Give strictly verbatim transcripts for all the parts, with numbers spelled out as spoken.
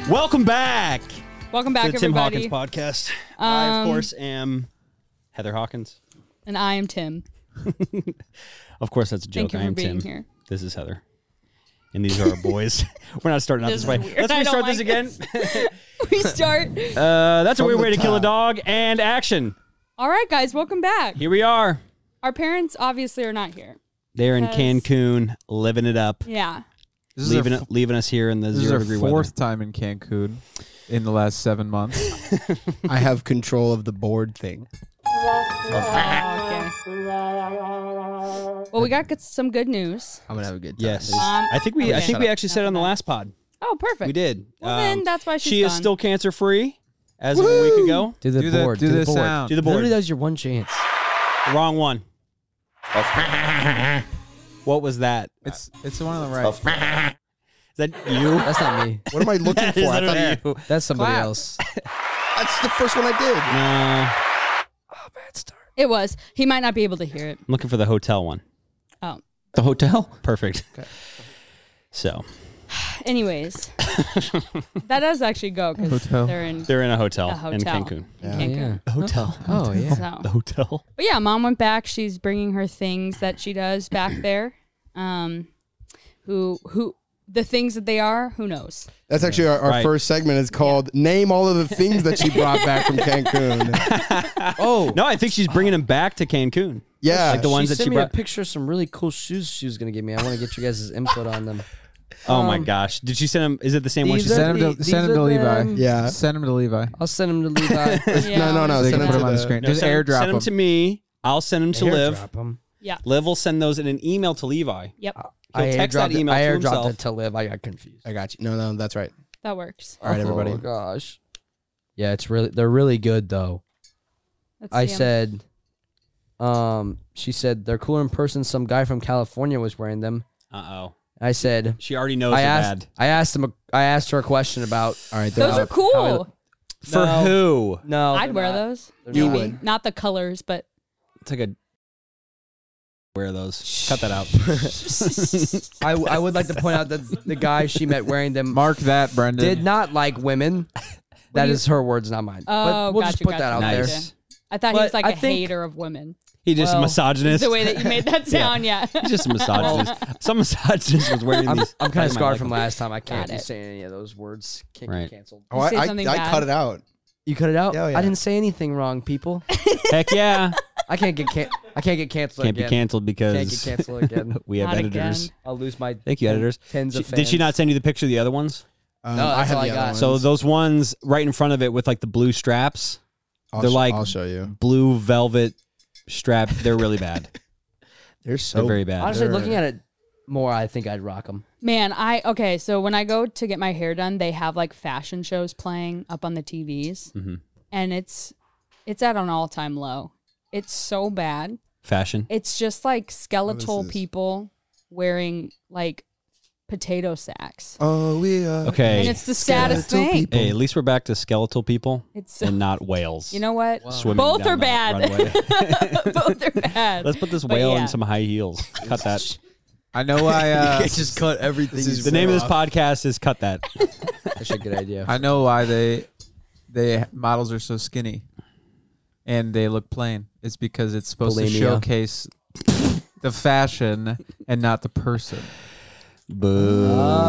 Welcome back. Welcome back, to the Tim everybody. Hawkins podcast. Um, I, of course, am Heather Hawkins. And I am Tim. Of course, that's a joke. Thank you I for am being Tim. here. This is Heather. And these are our boys. We're not starting out This this, is way. weird. Let's I don't restart this like again. We start. uh, that's a From weird the way to kill a top. dog. And action. All right, guys, welcome back. Here we are. Our parents obviously are not here. They're in Yes. Cancun, living it up, Yeah. This is leaving our, it, leaving us here in the this is zero our degree fourth weather. time in Cancun in the last seven months. I have control of the board thing. Oh, okay. Well, we got good- some good news. I'm gonna have a good time. Yes, Um, I think we. I okay. think we Shut up. actually said it on the last pod. Oh, perfect. We did. Well, Um, then that's why she's she is gone. still cancer free, as of a week ago. Do the Do the- board. do do the the board. sound. Do the board. Literally, that was your one chance. Wrong one. What was that? It's it's the one on the right. Is that you? That's not me. What am I looking That for? is I literally thought you. That's somebody Clap. else. that's the first one I did. No, Oh, bad start. It was. He might not be able to hear it. I'm looking for the hotel one. Oh. The hotel? Perfect. So Anyways, that does actually go because Hotel. they're in they're in a hotel, a in hotel. Cancun. Yeah. Cancun. Yeah. Hotel. Oh, yeah. So. The hotel. But yeah, mom went back. She's bringing her things that she does back there. Um, who who the things that they are? Who knows? That's actually our, our Right. first segment. Is called "Name all of the things that she brought back from Cancun." Oh, No, I think she's bringing him back to Cancun. Yeah, Like the ones she that sent she me brought. a picture of some really cool shoes she was going to give me. I want to get you guys' input on them. Oh my Um, gosh! Did she send him? Is it the same one? She these are sent? Send him to, the- send him these to are Levi. them. yeah. Send him to Levi. I'll send them to Levi. Yeah. No, no, no. They Send can it put to them on the the- screen. No, Just send, airdrop send him them. to me. I'll send him to Liv. Airdrop 'em. Yeah. Liv will send those in an email to Levi. Yep. He'll I text that airdropped it- email I to airdropped himself. it to Liv. I got confused. I got you. No, no, that's right. That works. All right, everybody. Oh gosh. Yeah, it's really they're really good though. Let's I see 'em. said, um, she said they're cooler in person. Some guy from California was wearing them. Uh oh. I said, She already knows I they're asked, bad. I asked him, a, I asked her a question about. All right, those then. are cool. For No. who? No, I'd they're wear not. those. They're You not. Maybe. would. Not the colors, but It's like a. Wear those. Cut that out. I, I would like to point out that the guy she met wearing them Mark that, Brendan. did not like women. That do you- is her words, not mine. oh, but we'll gotcha, just put gotcha, that out gotcha. there. Nice. I thought he But was like I a think- hater of women. He just Well, misogynist. The way that you made that sound, yeah. He's just a misogynist. Some misogynist was wearing I'm, these. I'm kind I of might scarred like from them. last time. I can't Got be it. saying any of those words. Can't Right. get canceled. Oh, I, say I, something I bad. cut it out. You cut it out? Oh, yeah. I didn't say anything wrong, people. Heck yeah! I can't get can- I can't get canceled Can't be again. canceled because Can't get canceled again. we have Not editors. again. I'll lose my Thank you, editors. tens She- of fans. did she not send you the picture of the other ones? Um, No, I that's have all the I other got. ones. So those ones right in front of it with like the blue straps, I'll they're sh- like- I'll show you. blue velvet strap. They're really bad. They're so They're very bad. Honestly, They're- looking at it more, I think I'd rock them. Man, I okay. So when I go to get my hair done, they have like fashion shows playing up on the T Vs, Mhm. and it's it's at an all time low. It's so bad. Fashion. It's just like skeletal this? people wearing like potato sacks, Oh, we are. Okay. and it's the saddest skeletal thing. people. Hey, at least we're back to skeletal people It's and not whales. you know what? Swimming Both down are the bad. runway. Both are bad. Let's put this But whale yeah. in some high heels. Cut that. I know why. Uh, just cut everything. The name of this podcast is Cut That. That's a good idea. I know why they they models are so skinny, and they look plain. It's because it's supposed to Bulimia. showcase the fashion and not the person. Boo.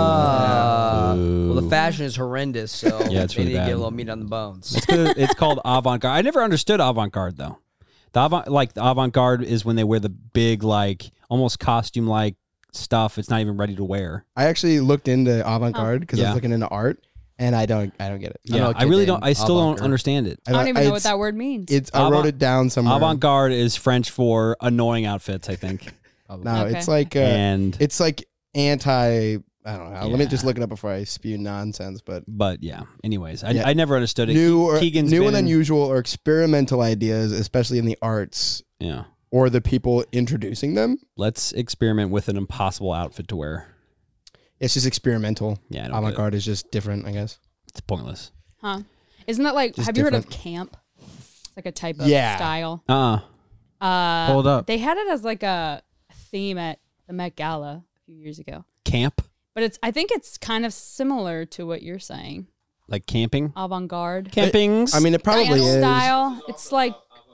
Ah. Boo. Well, the fashion is horrendous, so Yeah, it's they really need to bad. get a little meat on the bones. It's, 'cause it's called avant-garde. I never understood avant-garde though. The avant like the avant-garde is when they wear the big like almost costume-like stuff. It's not even ready to wear. I actually looked into avant-garde because I Yeah. was looking into art, and I don't, I don't get it. I know Yeah, a I kid really named don't. I still don't avant-garde. understand it. I don't even know what it's- that word means. It's. I wrote Avant- it down somewhere. Avant-garde is French for annoying outfits, I think. No, Okay. it's like. Uh, and it's like anti. I don't know. Let me Yeah. just look it up before I spew nonsense. But but yeah. Anyways, I, Yeah. I never understood it. new or Keegan's new been and in- unusual or experimental ideas, especially in the arts, Yeah. or the people introducing them. Let's experiment with an impossible outfit to wear. It's just experimental. Yeah, I don't get it. Avant-garde is just different, I guess. It's pointless. Huh? Isn't that like? Just have you heard of different. camp? It's like a type of Yeah. style. Uh. Uh, Hold up. They had it as like a theme at the Met Gala a few years ago, Camp. but it's. I think it's kind of similar to what you're saying. Like camping? Avant-garde. Campings? I mean, it probably Dance is. style. It's like.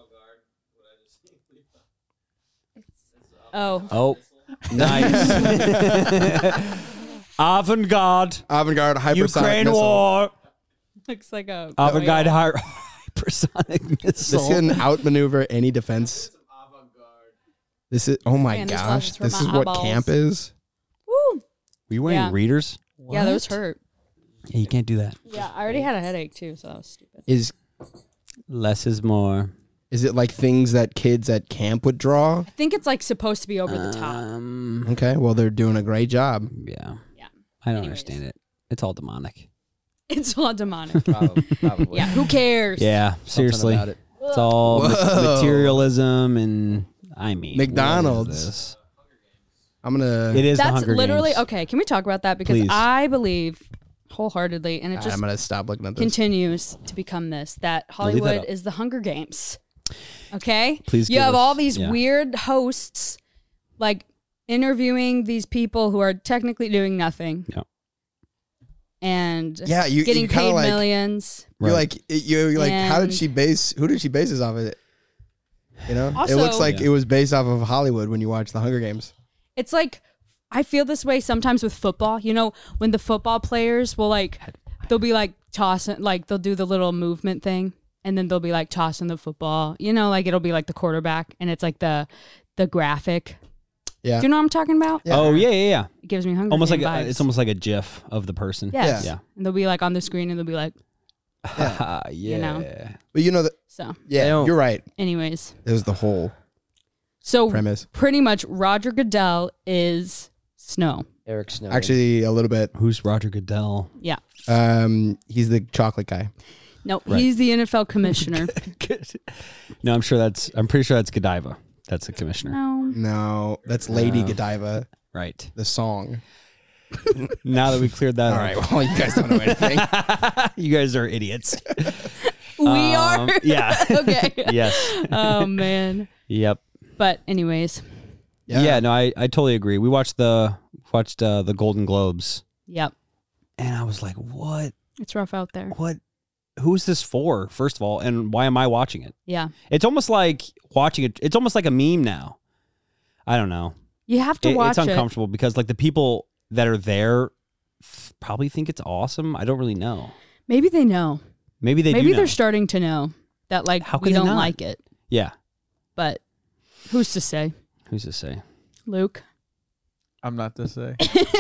Oh. Oh, nice. Avant-garde. Avant-garde hypersonic Ukraine missile. war. Looks like a. Avant-garde oh, yeah. hy- hypersonic This missile. can outmaneuver any defense. This is oh my Man, this gosh! one's for This my is what eyeballs. camp is. Woo. Were you wearing Yeah. readers? Yeah, those hurt. Yeah, you can't do that. Yeah, I already had a headache too, so that was stupid. Is Less is more. is it like things that kids at camp would draw? I think it's like supposed to be over the top. Um, Okay, well they're doing a great job. yeah. Yeah. I don't Anyways. understand it. It's all demonic. It's all demonic. Probably. probably. Yeah, who cares? Yeah, Something seriously. about it. It's all ma- Whoa. materialism and I mean McDonald's. what is this? I'm gonna. It is the That's Hunger literally Games. okay. Can we talk about that? Because Please. I believe wholeheartedly, and it just I'm gonna stop looking at this. continues to become this that leave that Hollywood up. is the Hunger Games. Okay? Please You give have us- all these yeah. weird hosts like interviewing these people who are technically doing nothing. Yeah. And Yeah, you- you getting kinda paid like- millions. You're Right. like you you're like how did And- she base? Who did she base this off of? It. You know, it Also- looks like Yeah. it was based off of Hollywood when you watch the Hunger Games. It's like I feel this way sometimes with football. You know, when the football players will like they'll be like tossing like they'll do the little movement thing and then they'll be like tossing the football. You know, like it'll be like the quarterback and it's like the the graphic. Yeah. Do you know what I'm talking about? Yeah. Oh yeah, yeah, yeah. It gives me Hunger Almost like Game a, vibes. it's almost like a GIF of the person. Yes. Yeah. And they'll be like on the screen and they'll be like Yeah. yeah. You know. But you know that. so. They Yeah, don't- you're right. Anyways, It was the whole so premise. pretty much Roger Goodell is Snow. Eric Snow. Actually, a little bit. Who's Roger Goodell? Yeah. Um, he's the chocolate guy. No, Right. he's the N F L commissioner. No, I'm sure that's. I'm pretty sure that's Godiva. That's the commissioner. no. No, that's Lady Oh. Godiva, Right. the song. Now that we cleared that All up. right. Well, you guys don't know anything. You guys are idiots. We Um, are. Yeah. Okay. Yes. Oh man. Yep. But anyways, Yeah. no, I, I totally agree. We watched the watched uh, the Golden Globes, yep. and I was like, "What? It's rough out there. What? Who's this for? First of all, and why am I watching it? Yeah. It's almost like watching it. It's almost like a meme now. I don't know. You have to It- watch it's it. uncomfortable because like the people that are there th- probably think it's awesome. I don't really know. Maybe they know. Maybe they Maybe do know. they're starting to know that like How we could they don't not? like it. Yeah. But who's to say? Who's to say? Luke. I'm not to say.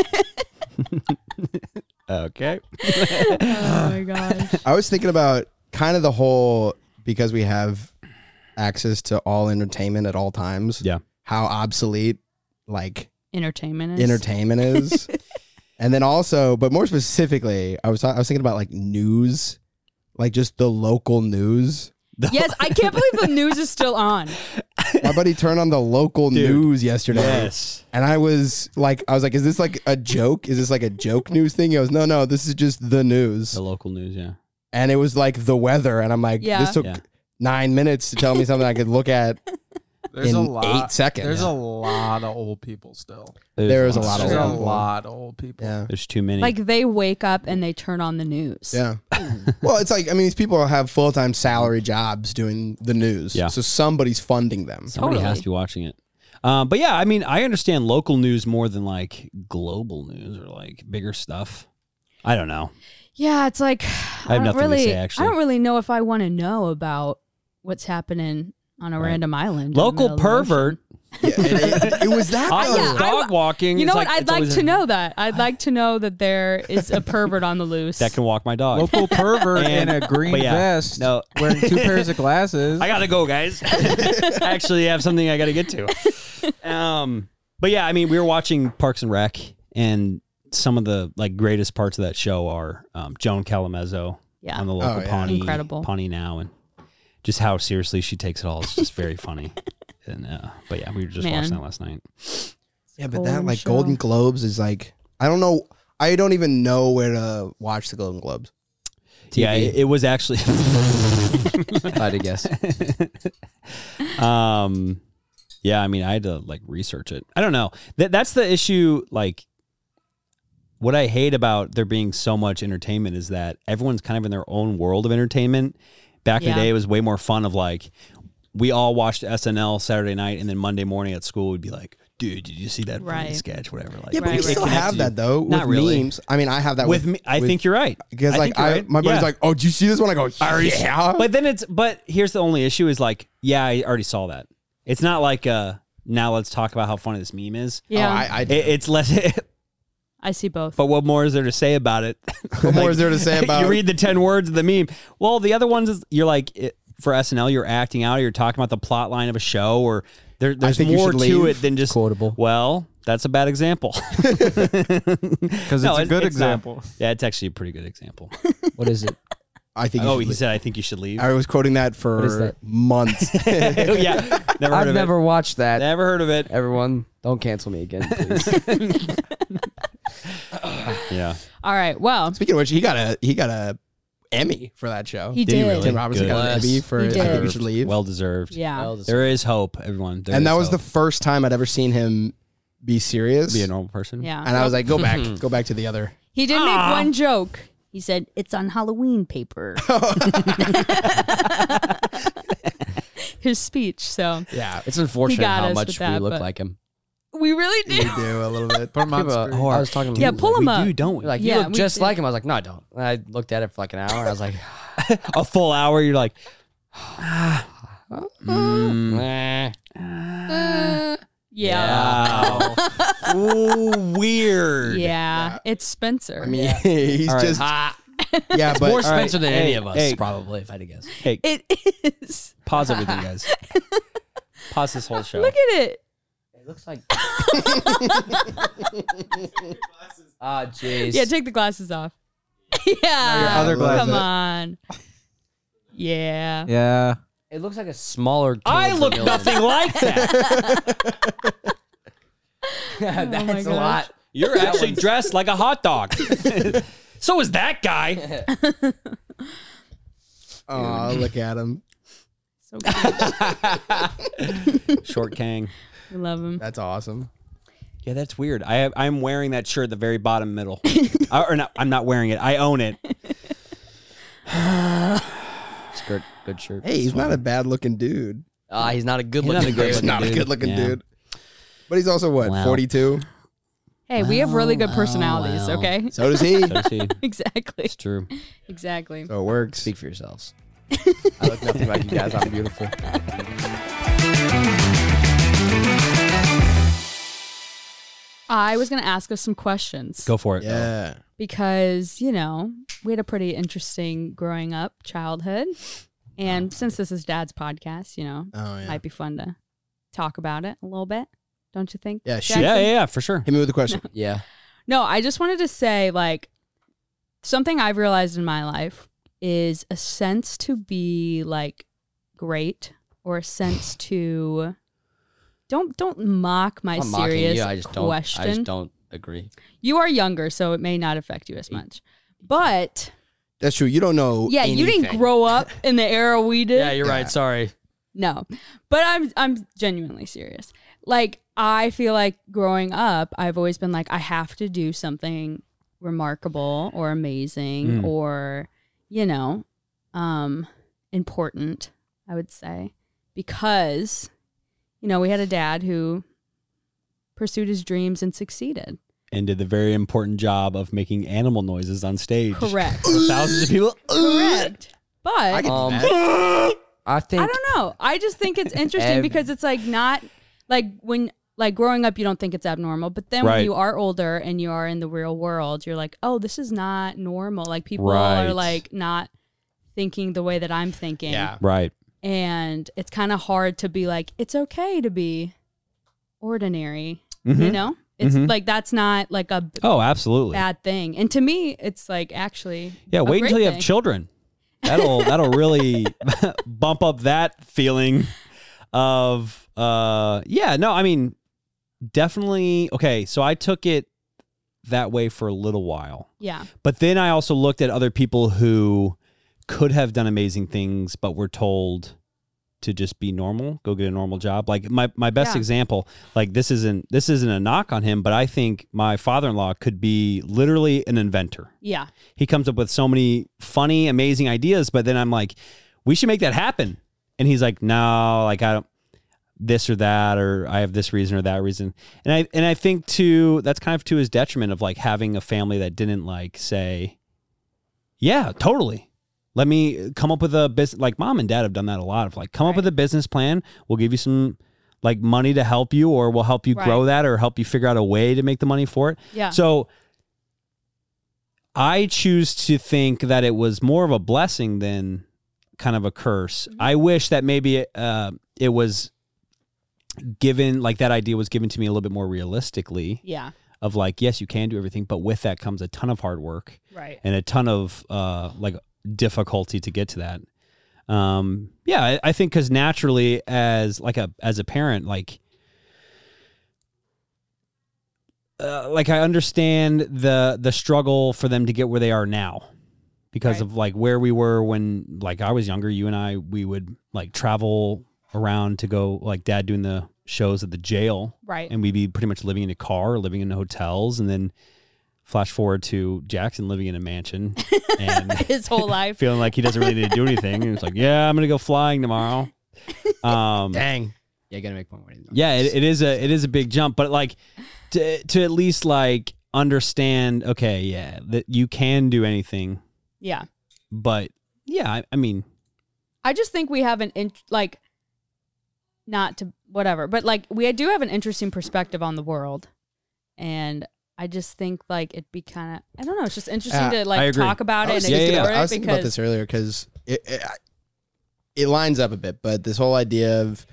Okay. Oh my gosh. I was thinking about kind of the whole because we have access to all entertainment at all times. Yeah. How obsolete like Entertainment is. entertainment is. And then also, but more specifically, I was I was thinking about like news, like just the local news. Yes, I can't believe the news is still on. My buddy turned on the local Dude. news yesterday. Yes. And I was like, I was like, is this like a joke? Is this like a joke news thing? He goes, no, no, this is just the news. The local news. Yeah. And it was like the weather. And I'm like, Yeah. this took Yeah. nine minutes to tell me something I could look at There's in a lot. eight seconds. There's a lot of old people still. There is a lot of There's old a people. lot of old people. Yeah. There's too many. Like they wake up and they turn on the news. Yeah. Well, it's like, I mean, these people have full time salary jobs doing the news. Yeah. So somebody's funding them. Somebody Totally. has to be watching it. Um, but yeah, I mean, I understand local news more than like global news or like bigger stuff. I don't know. Yeah, it's like I, have don't nothing to really, say, actually. I don't really know if I want to know about what's happening on a Right. random island. in the Local middle of the pervert. Yeah, it, it- it was that. I Uh, was yeah, I- dog walking. You know It's what? like- I'd it's like always to a- know that. I'd like to know that there is a pervert on the loose. that can walk my dog. Local pervert in And- a green but yeah, vest, no. wearing two pairs of glasses. I gotta go, guys. I actually have something I gotta get to. Um, but yeah, I mean, we were watching Parks and Rec, and some of the like greatest parts of that show are um, Joan Calamezzo Yeah. on the local Oh, yeah. Pawnee, Incredible. Pawnee Now, and just how seriously she takes it all. It's just very funny. And uh, but yeah, we were just Man. watching that last night. Yeah, but that Golden like show. Golden Globes is like, I don't know. I don't even know where to watch the Golden Globes. Yeah, it, it was actually. If I had to guess. um, yeah, I mean, I had to like research it. I don't know. That that's the issue. Like, what I hate about there being so much entertainment is that everyone's kind of in their own world of entertainment. Back in Yeah. the day, it was way more fun of like, we all watched S N L Saturday night, and then Monday morning at school would be like, dude, did you see that funny Right. sketch, whatever. Like, Yeah, but Right, we right. still It have connects that you. though Not with really. memes. I mean, I have that With with, me, I with- think you're right. because I like think you're I, right. my buddy's Yeah. like, oh, did you see this one? I go, yeah. But then it's, but here's the only issue is like, yeah, I already saw that. It's not like, uh, now let's talk about how funny this meme is. Yeah, Oh, I, I, I It, it's less, see both. but what more is there to say about it? What more is there to say about You it? read the ten words of the meme. Well, the other ones is you're like, it, for S N L, you're acting out, or you're talking about the plot line of a show, or there, there's think you more should to leave. it than just Quotable. Well, that's a bad example. Because No, it's a it- good it's not. example. Yeah, it's actually a pretty good example. What is it? I think. you Oh, should he leave. said, I think you should leave. I was quoting that What is for that? months. yeah, never heard I've of never watched it. that. Never heard of it. Everyone, don't cancel me again, please. Yeah. All right. Well, Speaking of which, he got a he got a Emmy for that show. he Did he did. really? Tim Robertson Good. got an Emmy for He I think you did. should leave. Well deserved. Yeah. Well, this- There is hope, everyone. There and that is was the hope. first time I'd ever seen him be serious. Be a normal person. Yeah. And I was like, go back, go back to the other. He did make Ah. one joke. He said, "It's on Halloween paper." His speech. So Yeah, It's unfortunate got how us much with we that, look but- like him. we really we do. do a little bit. Put 'em on People, screen. I was talking to Yeah, people, pull we him up. do, don't we? like, Yeah, you look we just did. like him. I was like, no, I don't. And I looked at it for like an hour. And I was like, A full hour, you're like, eh. Yeah. wow. Ooh, weird. Yeah. It's Spencer. I mean, he's All right. just Ah, yeah, but more All right, Spencer than hey, any of us, hey. probably, if I had to guess. Hey, it is. pause everything, guys. Pause this whole show. Look at it. It looks like. Ah, jeez. Yeah, take the glasses off. yeah. your other Come glasses. on. Yeah. Yeah. It looks like a smaller. I Caleb look Vermillion. nothing like that. That's my a gosh. lot. You're actually dressed like a hot dog. So is that guy. oh, look at him. So cute. Short Kang. We love him. That's awesome. Yeah, that's weird. I have, I'm wearing that shirt at the very bottom middle. uh, or not, I'm not wearing it. I own it. Skirt, good shirt. Hey, he's not a bad looking dude. Ah, he's not a good He's not looking. a great He's looking not a dude. good looking Yeah. dude. But he's also what, Wow. forty-two? Hey, we have really good personalities, well. okay? So does he. So does he. Exactly. It's true. Exactly. So it works. Speak for yourselves. I look nothing like you guys. I'm beautiful. I was going to ask us some questions Go for it. Yeah. because, you know, we had a pretty interesting growing up childhood. And since this is Dad's podcast, you know, Oh yeah. might be fun to talk about it a little bit. Don't you think? Yeah, shoot. Jackson? Yeah, yeah, yeah, for sure. Hit me with a question. Yeah. No, I just wanted to say, like, something I've realized in my life is a sense to be like great or a sense to don't don't mock my I'm mocking serious you. I just don't. question. I just don't agree. You are younger, so it may not affect you as much. But That's true. You don't know. yeah, you didn't anything. grow up in the era we did. Yeah, you're Yeah. right. Sorry. No, but I'm I'm genuinely serious. Like, I feel like growing up, I've always been like, I have to do something remarkable or amazing Mm. or, you know, um, important, I would say, because, you know, we had a dad who pursued his dreams and succeeded. And did the very important job of making animal noises on stage. Correct. For thousands of people. Correct. But I can Um, do that. I think. I don't know. I just think it's interesting Ev- because it's like not like when like growing up you don't think it's abnormal, but then Right. when you are older and you are in the real world, you're like, "Oh, this is not normal." Like people Right. are like not thinking the way that I'm thinking. Yeah. Right. And it's kind of hard to be like, "It's okay to be ordinary." You Mhm. know? It's Mhm. like that's not like a b- Oh, absolutely. bad thing. And to me, it's like actually Yeah, a wait great until you thing. have children. That'll that'll really bump up that feeling of uh yeah, no, I mean definitely okay, so I took it that way for a little while. Yeah. But then I also looked at other people who could have done amazing things but were told to just be normal, go get a normal job. Like my, my best Yeah. example, like this isn't this isn't a knock on him, but I think my father-in-law could be literally an inventor. Yeah. He comes up with so many funny, amazing ideas, but then I'm like, we should make that happen. And he's like, no, like I don't this or that, or I have this reason or that reason. And I and I think too, that's kind of to his detriment of like having a family that didn't like say, yeah, totally. Let me come up with a business. Like mom and dad have done that a lot of like, come up Right. with a business plan. We'll give you some like money to help you, or we'll help you grow Right. that, or help you figure out a way to make the money for it. Yeah. So I choose to think that it was more of a blessing than kind of a curse. Mm-hmm. I wish that maybe uh, it was given, like that idea was given to me a little bit more realistically Yeah. of like, yes, you can do everything, but with that comes a ton of hard work Right. and a ton of uh, like difficulty to get to that. Um, yeah, I, I think because naturally as like a, as a parent, like, uh, like I understand the, the struggle for them to get where they are now because Right. of like where we were when like I was younger. You and I, we would like travel around to go, like dad doing the shows at the jail, Right. and we'd be pretty much living in a car, living in hotels, and then flash forward to Jackson living in a mansion and His whole life. feeling like he doesn't really need to do anything. And it's like, yeah, I'm gonna go flying tomorrow. Um, Dang. Yeah, gotta make more money. yeah, it, it is a it is a big jump, but like to to at least like understand, okay, yeah, that you can do anything, Yeah. but yeah, I, I mean, I just think we have an in, like not to whatever, but like we do have an interesting perspective on the world, and I just think like it'd be kind of I don't know. It's just interesting Uh, to I like agree. talk about I it was and yeah, thinking, yeah, explore about, I was it thinking about because this earlier because it, it it lines up a bit, but this whole idea of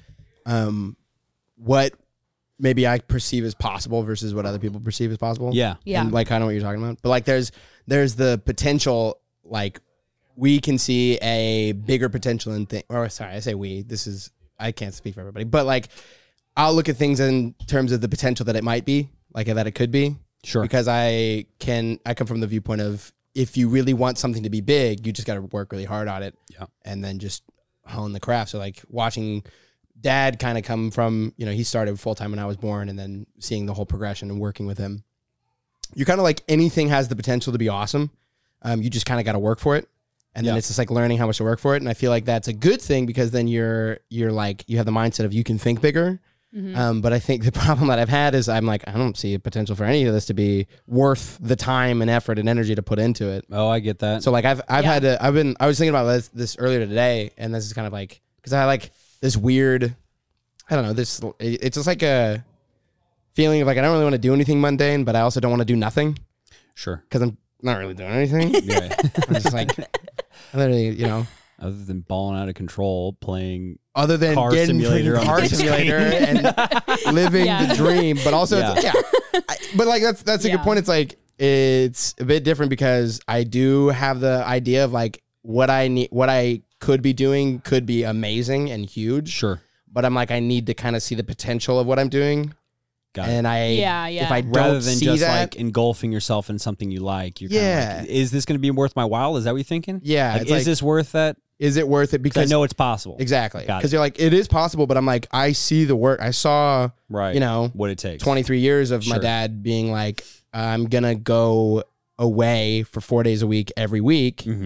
um what maybe I perceive as possible versus what other people perceive as possible. yeah, yeah, And like kind of what you're talking about. But like there's there's the potential, like we can see a bigger potential in things, or sorry, I say we, this is I can't speak for everybody, but like I'll look at things in terms of the potential that it might be, like that it could be. sure, Because I can I come from the viewpoint of if you really want something to be big, you just got to work really hard on it. Yeah. And then just hone the craft. So like watching dad kind of come from, you know, he started full time when I was born, and then seeing the whole progression and working with him. You kind of like anything has the potential to be awesome. Um, you just kind of got to work for it. And then Yeah. it's just like learning how much to work for it. And I feel like that's a good thing because then you're you're like you have the mindset of you can think bigger. Mhm. Um, but I think the problem that I've had is I'm like, I don't see a potential for any of this to be worth the time and effort and energy to put into it. oh, I get that. So like I've I've Yeah. had to I've been I was thinking about this, this earlier today, and this is kind of like because I had like this weird, I don't know, this it's just like a feeling of like I don't really want to do anything mundane, but I also don't want to do nothing sure, because I'm not really doing anything. yeah. I'm just like I literally, you know, Other than balling out of control, playing other than Car getting simulator freaking on car the big simulator screen. and living Yeah. the dream, but also Yeah. it's, yeah. I, but like that's that's a Yeah. good point. It's like it's a bit different because I do have the idea of like what I need, what I could be doing could be amazing and huge, sure, but I'm like I need to kind of see the potential of what I'm doing, got it. and I Yeah, yeah. if I don't Rather than see just that, like engulfing yourself in something you like, you're Yeah. kind of like, is this going to be worth my while? Is that what you're thinking? yeah, Like, it's is like, this worth that? is it worth it? Because Because I know it's possible. exactly Got it. because you're like it is possible, but I'm like I see the work. I saw Right. you know what it takes. twenty-three years of my Sure. dad being like, I'm going to go away for four days a week every week Mm-hmm.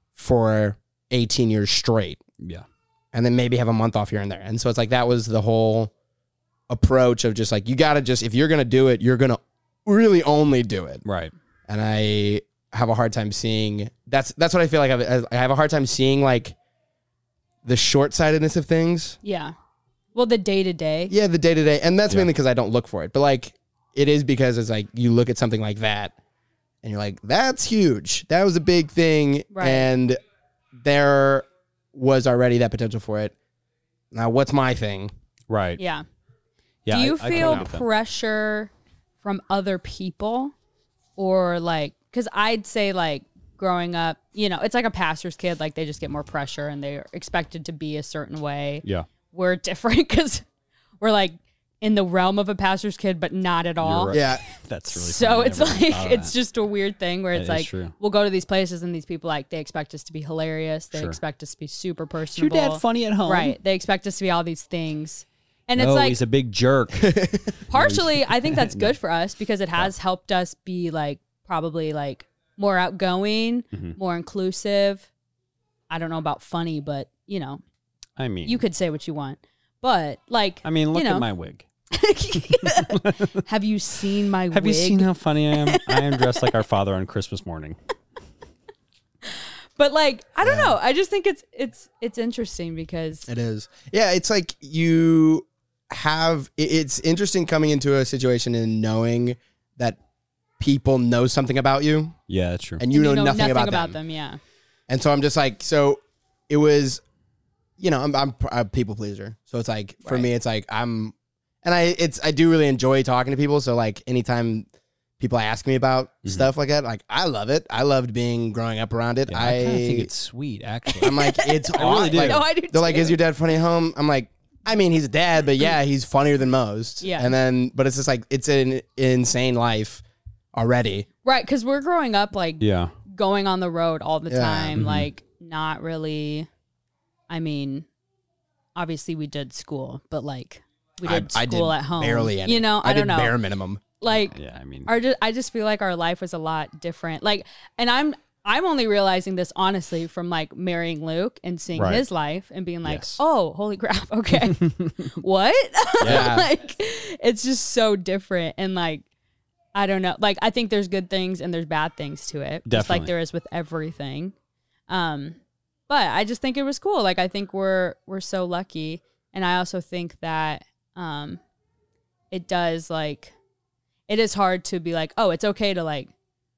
for eighteen years straight. Yeah. And then maybe have a month off here and there. And so it's like, that was the whole approach of just like, you got to just, if you're going to do it, you're going to really only do it. Right. And I have a hard time seeing, that's, that's what I feel like. I've, I have a hard time seeing like the short sightedness of things. yeah. Well, the day to day. Yeah, the day to day, and that's Yeah. mainly because I don't look for it. But like, it is because it's like you look at something like that, and you're like, "That's huge. That was a big thing." Right. And there was already that potential for it. Now, what's my thing? Right. Yeah. Yeah. Do you I- I feel totally get that. pressure from other people, or like? Because I'd say like growing up, you know, it's like a pastor's kid. Like they just get more pressure and they're expected to be a certain way. Yeah. We're different because we're like in the realm of a pastor's kid, but not at all. right. Yeah. That's really So funny. I it's never like thought of it's that. just a weird thing where it's That is like true. we'll go to these places and these people like they expect us to be hilarious. They Sure. expect us to be super Is your personable. dad funny at home? Right. They expect us to be all these things. And it's No, like he's a big jerk. partially I think that's good for us because it has helped us be like probably like more outgoing, Mm-hmm. more inclusive. I don't know about funny, but you know, I mean, you could say what you want. But like I mean, look you know, at my wig. have you seen my Have wig? you seen how funny I am? I am dressed like our father on Christmas morning. But like I don't know. I just think it's it's it's interesting because It is. Yeah, it's like you have it- it's interesting coming into a situation and knowing that people know something about you Yeah, that's true. and you, you know, nothing, about, them. them. Yeah. And so I'm just like, so it was, you know, I'm, I'm a people pleaser. So it's like, for Right. me, it's like, I'm, and I, it's, I do really enjoy talking to people. So like anytime people ask me about Mm-hmm. stuff like that, like I love it. I loved being growing up around it. Yeah, I, I, kind of think it's sweet, actually. I'm like, it's I really aw- do. like, No, I do they're like, too. is your dad funny at home? I'm like, I mean, he's a dad, but yeah, he's funnier than most. Yeah. And then, but it's just like, it's an insane life already. Right, because we're growing up like yeah. going on the road all the Yeah. time, Mhm. like not really. I mean, obviously we did school, but like we did I, I school did at home. barely any. You know, I, I, don't did know. bare minimum. Like Yeah, I mean, our just, I just feel like our life was a lot different. Like, and I'm I'm only realizing this honestly from like marrying Luke and seeing Right. his life and being like, Yes. oh, holy crap, okay, what? Yeah. Like, it's just so different and like. I don't know. Like, I think there's good things and there's bad things to it, just like Definitely. there is with everything. Um, but I just think it was cool. Like, I think we're we're so lucky, and I also think that um, it does like it is hard to be like, oh, it's okay to like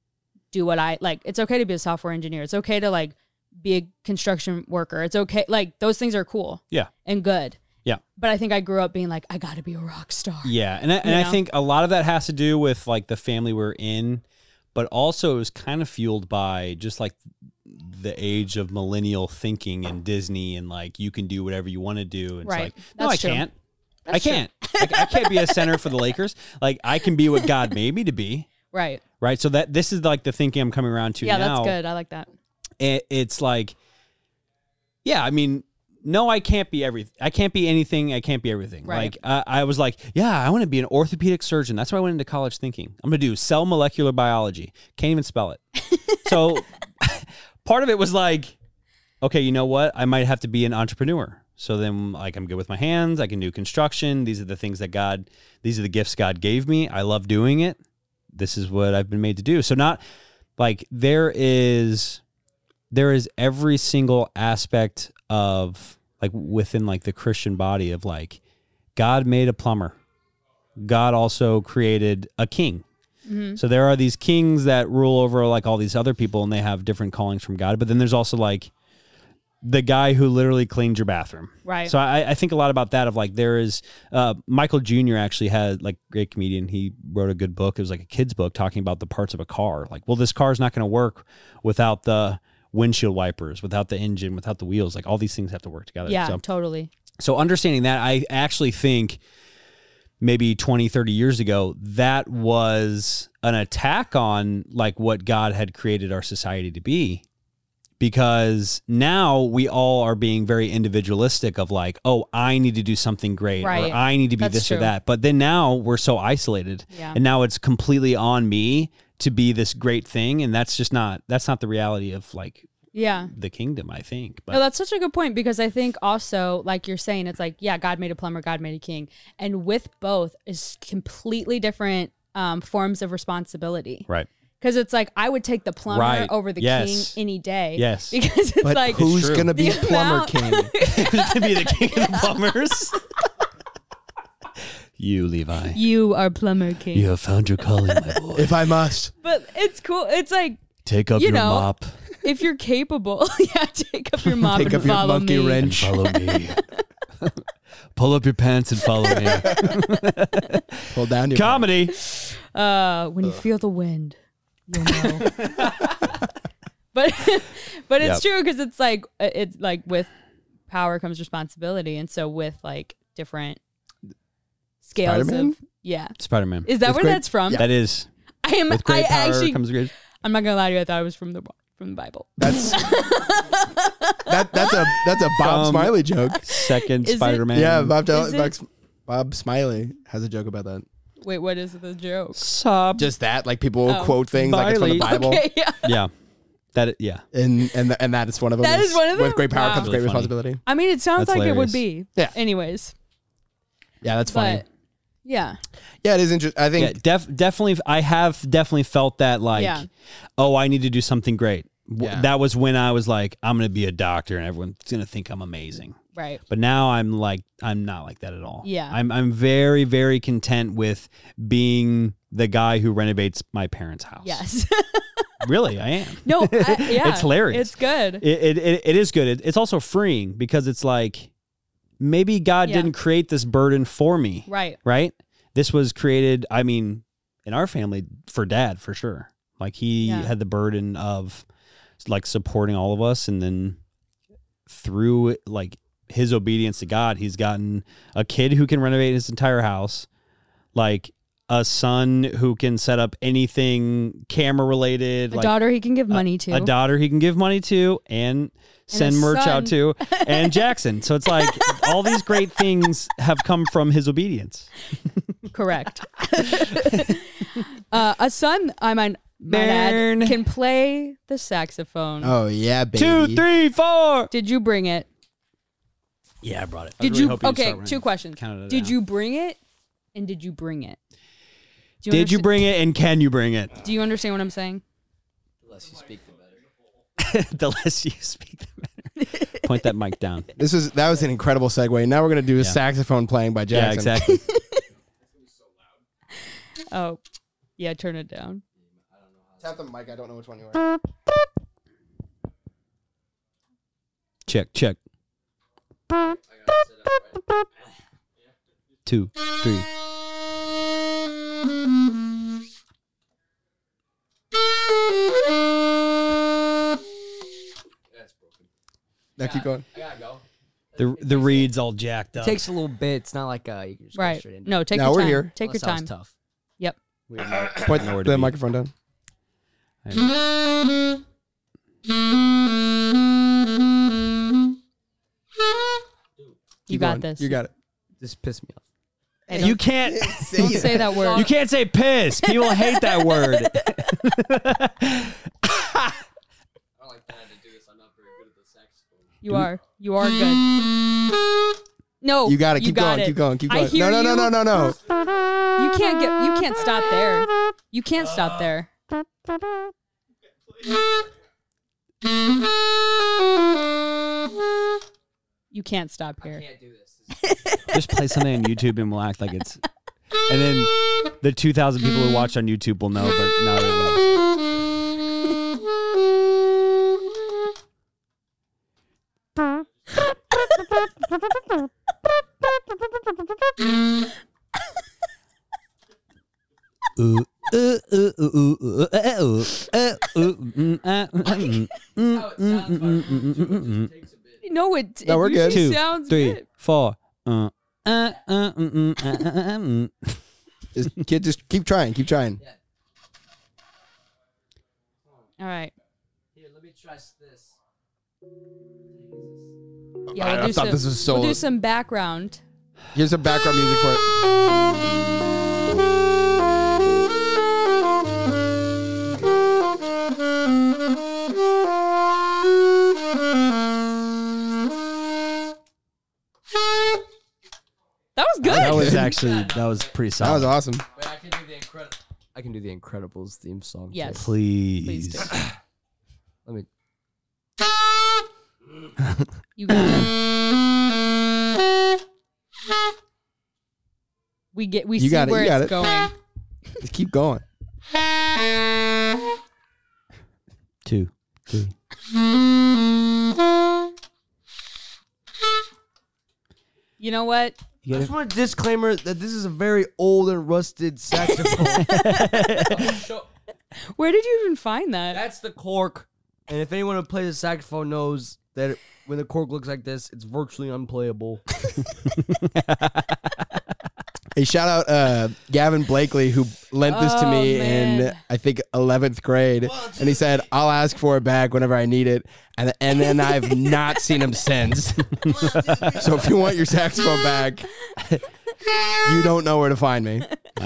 do what I like. It's okay to be a software engineer. It's okay to like be a construction worker. It's okay. Like those things are cool yeah. and good. Yeah. But I think I grew up being like, I got to be a rock star. Yeah, and I, and You I know? think a lot of that has to do with like the family we're in, but also it was kind of fueled by just like the age of millennial thinking and Disney and like you can do whatever you want to do. It's Right. like no, I That's true. can't. I can't. I, I can't be a center for the Lakers. Like I can be what God made me to be. Right. Right. So that this is like the thinking I'm coming around to Yeah, now. that's good. I like that. It, it's like, yeah, I mean. No, I can't be everything. I can't be anything. I can't be everything. Right. Like uh, I was like, yeah, I want to be an orthopedic surgeon. That's why I went into college thinking I'm going to do cell molecular biology. Can't even spell it. So part of it was like, okay, you know what? I might have to be an entrepreneur. So then like I'm good with my hands. I can do construction. These are the things that God, these are the gifts God gave me. I love doing it. This is what I've been made to do. So not like there is, there is every single aspect of like within like the Christian body of like God made a plumber. God also created a king. Mm-hmm. So there are these kings that rule over like all these other people and they have different callings from God. But then there's also like the guy who literally cleaned your bathroom. Right. So I, I think a lot about that of like there is uh, Michael Junior actually had like great comedian. He wrote a good book. It was like a kid's book talking about the parts of a car. Like, well, this car is not going to work without the windshield wipers, without the engine, without the wheels. Like all these things have to work together. Yeah, So, totally. so understanding that, I actually think maybe twenty, thirty years ago, that was an attack on like what God had created our society to be. Because now we all are being very individualistic of like, oh, I need to do something great Right. or I need to be That's this true. or that. But then now we're so isolated Yeah. and now it's completely on me to be this great thing. And that's just not, that's not the reality of like Yeah. the kingdom, I think. But No, that's such a good point because I think also, like you're saying, it's like, yeah, God made a plumber, God made a king. And with both is completely different um, forms of responsibility. right. Because it's like, I would take the plumber Right. over the Yes. king any day. Yes. Because it's But like, who's true. gonna be The plumber amount- king? to be the king of the plumbers. You, Levi. you are plumber king. You have found your calling, my boy. If I must. But it's cool. It's like, Take up You your know, mop if you're capable, yeah, take up your mop Take and up your follow monkey me. and wrench. follow me. Pull up your pants and follow me. Pull down your Comedy. Uh, when you feel the wind, you'll know. but but it's Yep. true because it's like uh, it's like with power comes responsibility, and so with like different scales Spider-Man? of yeah. Spider-Man. Is that With where great- that's from? yeah. That is. I am. With great I power actually. comes great. I'm not gonna lie to you. I thought it was from the from the Bible. That's that. That's a that's a Bob From- Smiley joke. Second Is it? Um, Spider-Man. Yeah, Bob, Is Bob, it? Bob Smiley has a joke about that. Wait, what is the joke? Sub. Just that, like people will Oh. quote things like it's from the Smiley. Bible, Okay, yeah. yeah. That. Yeah. and and and that is one of them. That is one of With them? great power Wow. comes Really great funny. responsibility. I mean, it sounds That's like it would hilarious. be. Yeah. Anyways, Yeah, that's funny. but yeah, yeah, it is interesting. I think Yeah. Def, definitely. I have definitely felt that. Like, Yeah. oh, I need to do something great. W- Yeah. That was when I was like, I'm gonna be a doctor, and everyone's gonna think I'm amazing. right. But now I'm like, I'm not like that at all. Yeah. I'm I'm very very content with being the guy who renovates my parents' house. Yes. Really, I am. no. I, yeah. It's hilarious. It's good. It it, it, it is good. It, it's also freeing because it's like maybe God Yeah. didn't create this burden for me. Right. Right? This was created, I mean, in our family for dad for sure. Like he Yeah. had the burden of like supporting all of us, and then through like his obedience to God, he's gotten a kid who can renovate his entire house, like a son who can set up anything camera related, A like daughter he can give money to. a daughter he can give money to and send a merch son. out to, and Jackson. So it's like all these great things have come from his obedience. Correct. uh, a son, I might, might add, Burn. can play the saxophone. Oh yeah, baby. Two, three, four. Did you bring it? Yeah, I brought it. I Did really you? hope you'd Okay, start running. two questions. Counted it Did down. you bring it? And did you bring it? Do Did you understa- bring it, and can you bring it? Do you understand what I'm saying? Unless you speak the better. The less you speak, the better. Point that mic down. This was that was an incredible segue. Now we're gonna do a Yeah. saxophone playing by Yeah, Jackson. exactly. Oh, yeah. Turn it down. Tap the mic. I don't know which one you are. Check, check. Two, three. Now keep going. I gotta go. The the reed's all jacked up. It takes a little bit. It's not like uh, you can just go Right. straight into No, take Now your we're time. here. Take Unless your that was time. tough. Yep. Point Nowhere to the be. microphone down. You Keep got going. this. You got it. This pissed me off. Hey, You don't, can't. don't say that word. You can't say piss. People hate that word. I don't like that to do this. I'm not very good at the saxophone. You are. You are good. No, You got it. Keep got going. it. Keep going. Keep I going. hear No, no, no, you. no, no, no. You can't get. You can't stop there. You can't stop there. You can't stop here. Can't do this. Just play something on YouTube and we'll act like it's. And then the two thousand people who watch on YouTube will know, but not everyone else. Ooh, ooh, ooh, ooh, ooh, ooh, uh, uh, ooh, uh, ooh, mm, uh, mm, mm, mm, mm, mm, mm, mm, mm. No, it. No, it we're good. usually Two, sounds three, good. four. Uh, uh, uh, mm, mm, uh, uh, uh, mm. Just, kid, just keep trying. Keep trying. All right. Here, let me try this. Yeah, I- we'll I do thought some, this was so- We'll do some background. Here's some background music for it. That was good. That was actually that was pretty That was solid. awesome. Wait, I can do the incredible. I can do the Incredibles theme song. too. Yes. Please. Please do. Let me. You got it. We get. We You see got it, where you got it's it. going. Just keep going. Two, three. You know what? You I get just want a disclaimer that this is a very old and rusted saxophone. Where did you even find that? That's the cork. And if anyone who plays a saxophone knows that it, when the cork looks like this, it's virtually unplayable. Hey, shout out uh, Gavin Blakely, who lent this to Oh, me in, man. I think, eleventh grade. And he said, I'll ask for it back whenever I need it. And, and then I've not seen him since. So if you want your saxophone back, you don't know where to find me.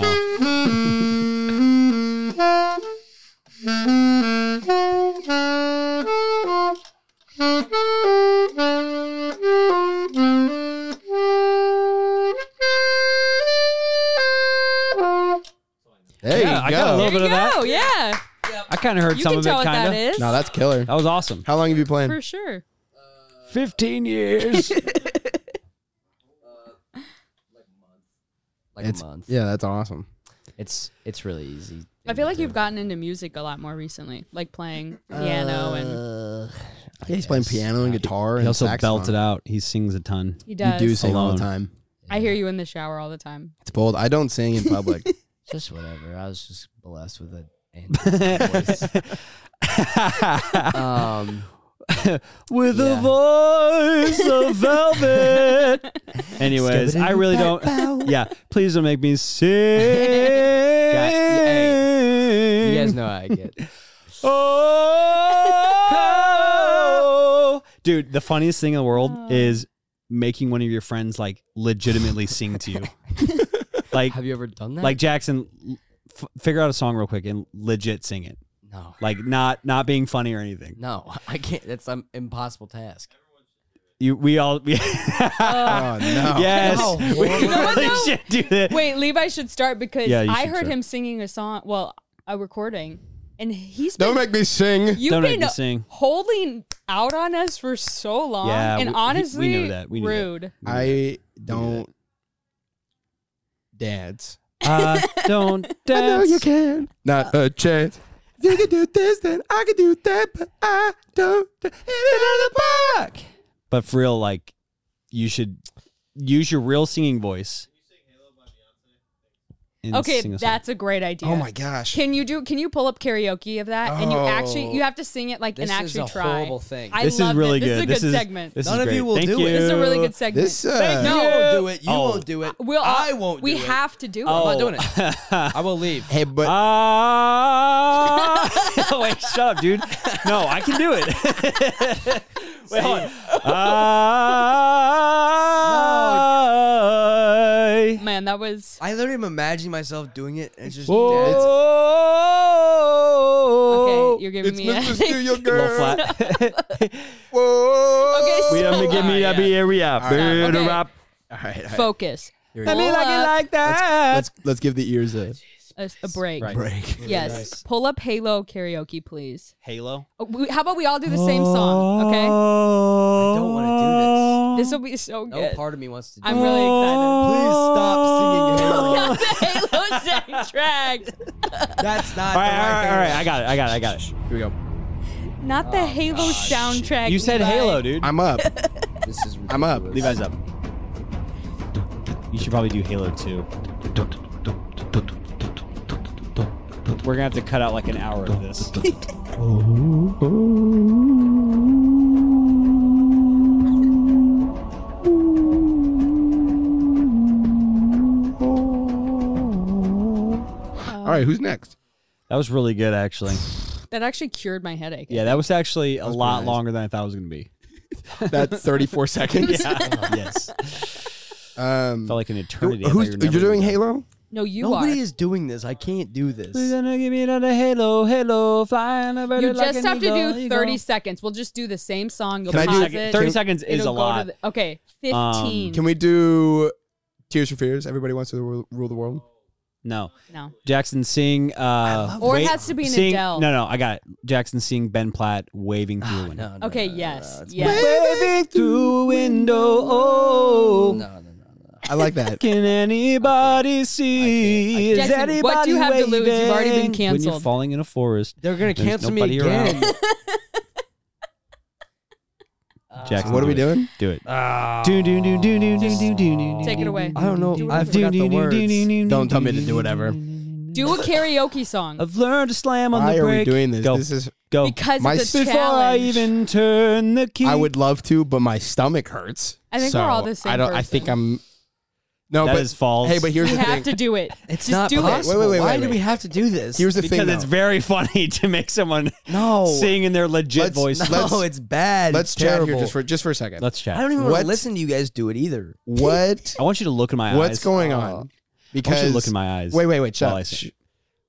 There Yeah, you I go. got a little There bit you of that. go. Yeah. I kind of heard You some can of tell it, what kind that of. is. No, that's killer. That was awesome. How long have you been playing? For sure. Fifteen years. Like It's- a month. Yeah, that's awesome. It's it's really easy. I feel like you've gotten into music a lot more recently, like playing piano and Uh, Yeah, he's playing piano and guitar and He also saxophone. belted out. He sings a ton. he You does. do sing all Alone. the time. I hear you in the shower all the time. It's bold. I don't sing in public. just whatever. I was just blessed with it. And um, With Yeah. a voice of velvet. Anyways, I really don't. Yeah, please don't make me sing. you guys know how I get. Oh, dude, the funniest thing in the world is making one of your friends like legitimately sing to you. Like, Have you ever done that? like Jackson, f- figure out a song real quick and legit sing it. no, Like, not not being funny or anything. no, I can't. That's an impossible task. You, we all, we, Oh, no. yes, No. we You know what, really though? should do that. Wait, Levi should start because Yeah, you I should heard start. him singing a song, well, a recording, and he's been, Don't make me sing. you've Don't make been me sing. holding out on us for so long, Yeah, and we- we honestly, knew that. We knew that. rude. I don't dance. Uh, don't I know dance. you can. Not a chance. If you can do this, then I can do that, but I don't. Hit it out of the park. But for real, like, you should use your real singing voice. and Okay, sing a song. that's a great idea. Oh my gosh. Can you do? Can you pull up karaoke of that? And you actually Oh. you have to sing it like This and is actually a try. horrible thing. I This is love really it. This good. is a This good is- segment. This None is of great. you will Thank do you. it. This is a really good segment. This, uh, You No. won't do it. You Oh. won't do it. We'll, I won't do We it. have to do it. Oh. I'm not doing it. I will leave. Hey, but Ah! Wait, shut up, dude. No, I can do it. Wait, hold on. I- Man, that was I literally am imagining myself doing it, and it's just Whoa. okay. You're giving it's me a Mister Studio A little Girl. flat. Whoa. Okay, We so- have to give me yeah. a beer, we are. Okay. Better rap. All right, all right. focus. Here we Let go. me like it like that. Let's let's give the ears a A, a break. Right. break. Yes. Pull up Halo karaoke, please. Halo. Oh, we- How about we all do the same song? Okay. I don't want to do This will be so this. good. No part of me wants to do I'm it. really excited. Please stop singing Halo. Not the Halo soundtrack. That's not All right, the all right, right all right. I got it. I got it. I got it. Here we go. Not the Halo soundtrack. You said Levi. Halo, dude. I'm up. This is I'm up. ridiculous. Levi's up. You should probably do Halo too. We're gonna have to cut out like an hour of this. All right, who's next? That was really good, actually. That actually cured my headache. Yeah, that was actually a was lot pretty nice. longer than I thought it was gonna be. That's thirty-four seconds. Yes, Um, felt like an eternity. I who's, thought you were you're never doing gonna- Halo? No, you Nobody are. is doing this. I can't do this. We're gonna give me another Halo, Halo, flying a bird You like just an have to eagle, do eagle. thirty seconds. We'll just do the same song. You'll Can I do- pause Second- it. thirty Can- seconds is It'll a go to lot. the- okay, fifteen. Can we do Tears for Fears? Everybody wants to rule, rule the world. No, no. Jackson sing. Uh, Or it wait- has to be an sing, Adele. No, no, I got it. Jackson sing Ben Platt waving through a window. No, no, Okay, no, no, yes, no, it's yes. Waving through a window. Oh, No, no, no, no. I like that. can anybody see? Is Jackson, anybody what do you have to lose? You've already been waving? When you're canceled. falling in a forest, They're gonna There's cancel me nobody again. around. Jackson, What are we do it. doing? Do it. Ah. Do do do do do do do do. Take it away. I don't know. Do I it. forgot the words. Don't tell me to do whatever. Do a karaoke song I've learned to slam on Why the are brake. we doing this? Go. This is. Go. because My it's a Before I challenge. even turn the key. I would love to, but my stomach hurts. I think So we're all the same I don't. I think person. I'm. No, That but is false. Hey, but here's You the have thing. to do it. It's Just not do it. possible. Wait, wait, wait, Why wait, do wait. we have to do this? Here's the because thing. it's though. very funny to make someone no. sing in their legit Let's- voice. let's- No, it's bad. Let's it's chat terrible. here just for just for a second. Let's chat. I don't even want What- to listen to you guys do it either. What? I want you to look in my What's eyes. going Oh. on? I want Because you to look in my eyes. Wait, wait, wait. Shut while I up. sing. Sh-